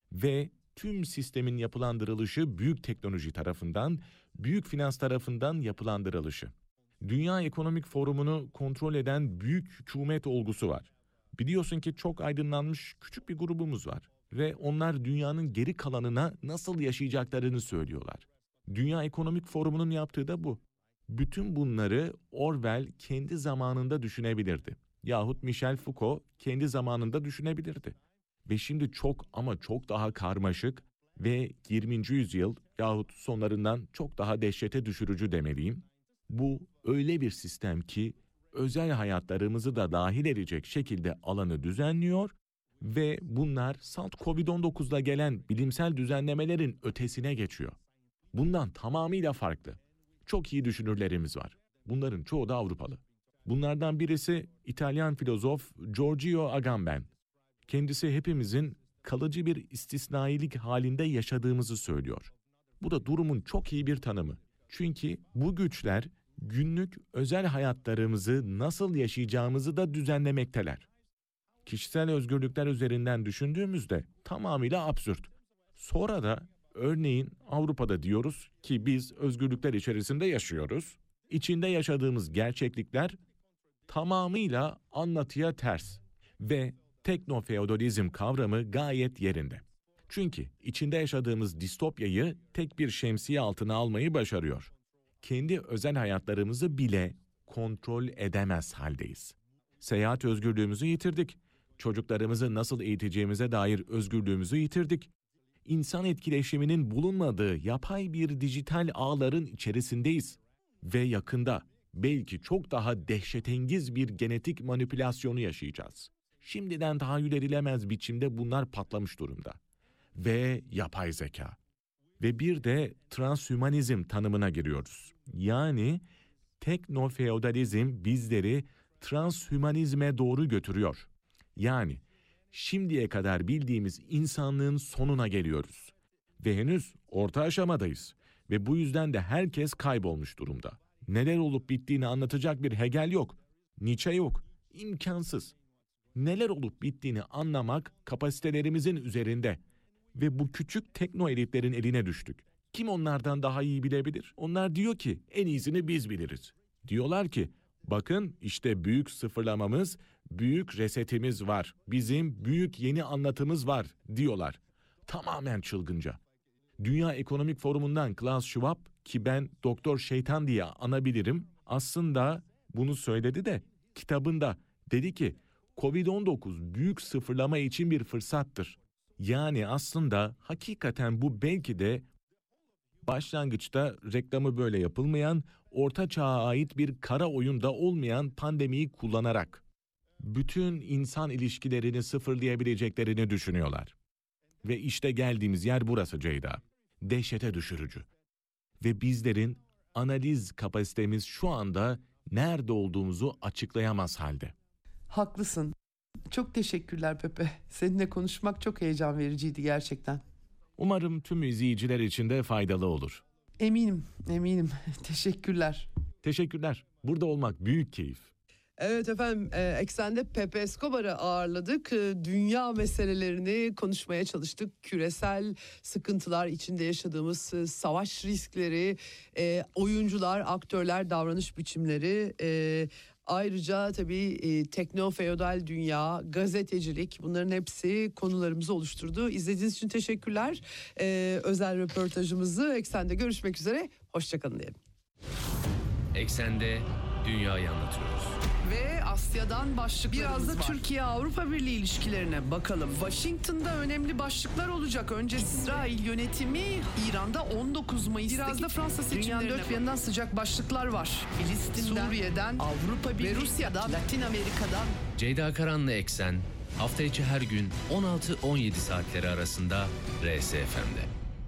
[SPEAKER 3] ve tüm sistemin yapılandırılışı büyük teknoloji tarafından, büyük finans tarafından yapılandırılışı. Dünya Ekonomik Forumu'nu kontrol eden büyük hükümet olgusu var. Biliyorsun ki çok aydınlanmış küçük bir grubumuz var. Ve onlar dünyanın geri kalanına nasıl yaşayacaklarını söylüyorlar. Dünya Ekonomik Forumu'nun yaptığı da bu. Bütün bunları Orwell kendi zamanında düşünebilirdi. Yahut Michel Foucault kendi zamanında düşünebilirdi. Ve şimdi çok ama çok daha karmaşık ve yirminci yüzyıl yahut sonlarından çok daha dehşete düşürücü demeliyim. Bu öyle bir sistem ki özel hayatlarımızı da dahil edecek şekilde alanı düzenliyor ve bunlar salt kovid on dokuzla gelen bilimsel düzenlemelerin ötesine geçiyor. Bundan tamamıyla farklı. Çok iyi düşünürlerimiz var. Bunların çoğu da Avrupalı. Bunlardan birisi İtalyan filozof Giorgio Agamben. Kendisi hepimizin kalıcı bir istisnailik halinde yaşadığımızı söylüyor. Bu da durumun çok iyi bir tanımı. Çünkü bu güçler günlük özel hayatlarımızı nasıl yaşayacağımızı da düzenlemekteler. Kişisel özgürlükler üzerinden düşündüğümüzde tamamıyla absürt. Sonra da örneğin Avrupa'da diyoruz ki biz özgürlükler içerisinde yaşıyoruz. İçinde yaşadığımız gerçeklikler tamamıyla anlatıya ters ve teknofeodalizm kavramı gayet yerinde. Çünkü içinde yaşadığımız distopyayı tek bir şemsiye altına almayı başarıyor. Kendi özel hayatlarımızı bile kontrol edemez haldeyiz. Seyahat özgürlüğümüzü yitirdik. Çocuklarımızı nasıl eğiteceğimize dair özgürlüğümüzü yitirdik. İnsan etkileşiminin bulunmadığı yapay bir dijital ağların içerisindeyiz. Ve yakında belki çok daha dehşetengiz bir genetik manipülasyonu yaşayacağız. Şimdiden tahayyül edilemez biçimde bunlar patlamış durumda. Ve yapay zeka. Ve bir de transhümanizm tanımına giriyoruz. Yani teknofeodalizm bizleri transhümanizme doğru götürüyor. Yani şimdiye kadar bildiğimiz insanlığın sonuna geliyoruz. Ve henüz orta aşamadayız. Ve bu yüzden de herkes kaybolmuş durumda. Neler olup bittiğini anlatacak bir Hegel yok. Nietzsche yok. İmkansız. Neler olup bittiğini anlamak kapasitelerimizin üzerinde. Ve bu küçük tekno elitlerin eline düştük. Kim onlardan daha iyi bilebilir? Onlar diyor ki en iyisini biz biliriz. Diyorlar ki bakın işte büyük sıfırlamamız, büyük resetimiz var. Bizim büyük yeni anlatımız var diyorlar. Tamamen çılgınca. Dünya Ekonomik Forumu'ndan Klaus Schwab, ki ben Doktor Şeytan diye anabilirim, aslında bunu söyledi de kitabında dedi ki kovid on dokuz büyük sıfırlama için bir fırsattır. Yani aslında hakikaten bu belki de başlangıçta reklamı böyle yapılmayan, orta çağa ait bir kara oyunda olmayan pandemiyi kullanarak bütün insan ilişkilerini sıfırlayabileceklerini düşünüyorlar. Ve işte geldiğimiz yer burası Ceyda. Dehşete düşürücü. Ve bizlerin analiz kapasitemiz şu anda nerede olduğumuzu açıklayamaz halde.
[SPEAKER 5] Haklısın. Çok teşekkürler Pepe. Seninle konuşmak çok heyecan vericiydi gerçekten.
[SPEAKER 3] Umarım tüm izleyiciler için de faydalı olur.
[SPEAKER 5] Eminim, eminim. Teşekkürler.
[SPEAKER 3] Teşekkürler. Burada olmak büyük keyif.
[SPEAKER 2] Evet efendim, e, Eksen'de Pepe Escobar'ı ağırladık. E, dünya meselelerini konuşmaya çalıştık. Küresel sıkıntılar içinde yaşadığımız e, savaş riskleri, e, oyuncular, aktörler, davranış biçimleri... E, Ayrıca tabii e, tekno-feodal dünya, gazetecilik, bunların hepsi konularımızı oluşturdu. İzlediğiniz için teşekkürler. E, özel röportajımızı Eksen'de görüşmek üzere. Hoşçakalın diyelim.
[SPEAKER 1] Eksen'de dünyayı anlatıyoruz.
[SPEAKER 5] Ve Asya'dan başlıklarımız
[SPEAKER 2] Biraz da
[SPEAKER 5] var.
[SPEAKER 2] Türkiye-Avrupa Birliği ilişkilerine bakalım.
[SPEAKER 5] Washington'da önemli başlıklar olacak. Önce İsrail yönetimi, İran'da on dokuz Mayıs'taki
[SPEAKER 2] Biraz da Fransa seçimlerine
[SPEAKER 5] dünyanın dört bir yanından sıcak başlıklar var. Filistin'den,
[SPEAKER 2] Suriye'den,
[SPEAKER 5] Avrupa Birliği
[SPEAKER 2] ve Rusya'dan,
[SPEAKER 5] Latin Amerika'dan.
[SPEAKER 1] Ceyda Karan'la Eksen hafta içi her gün on altı on yedi saatleri arasında R S F M'de.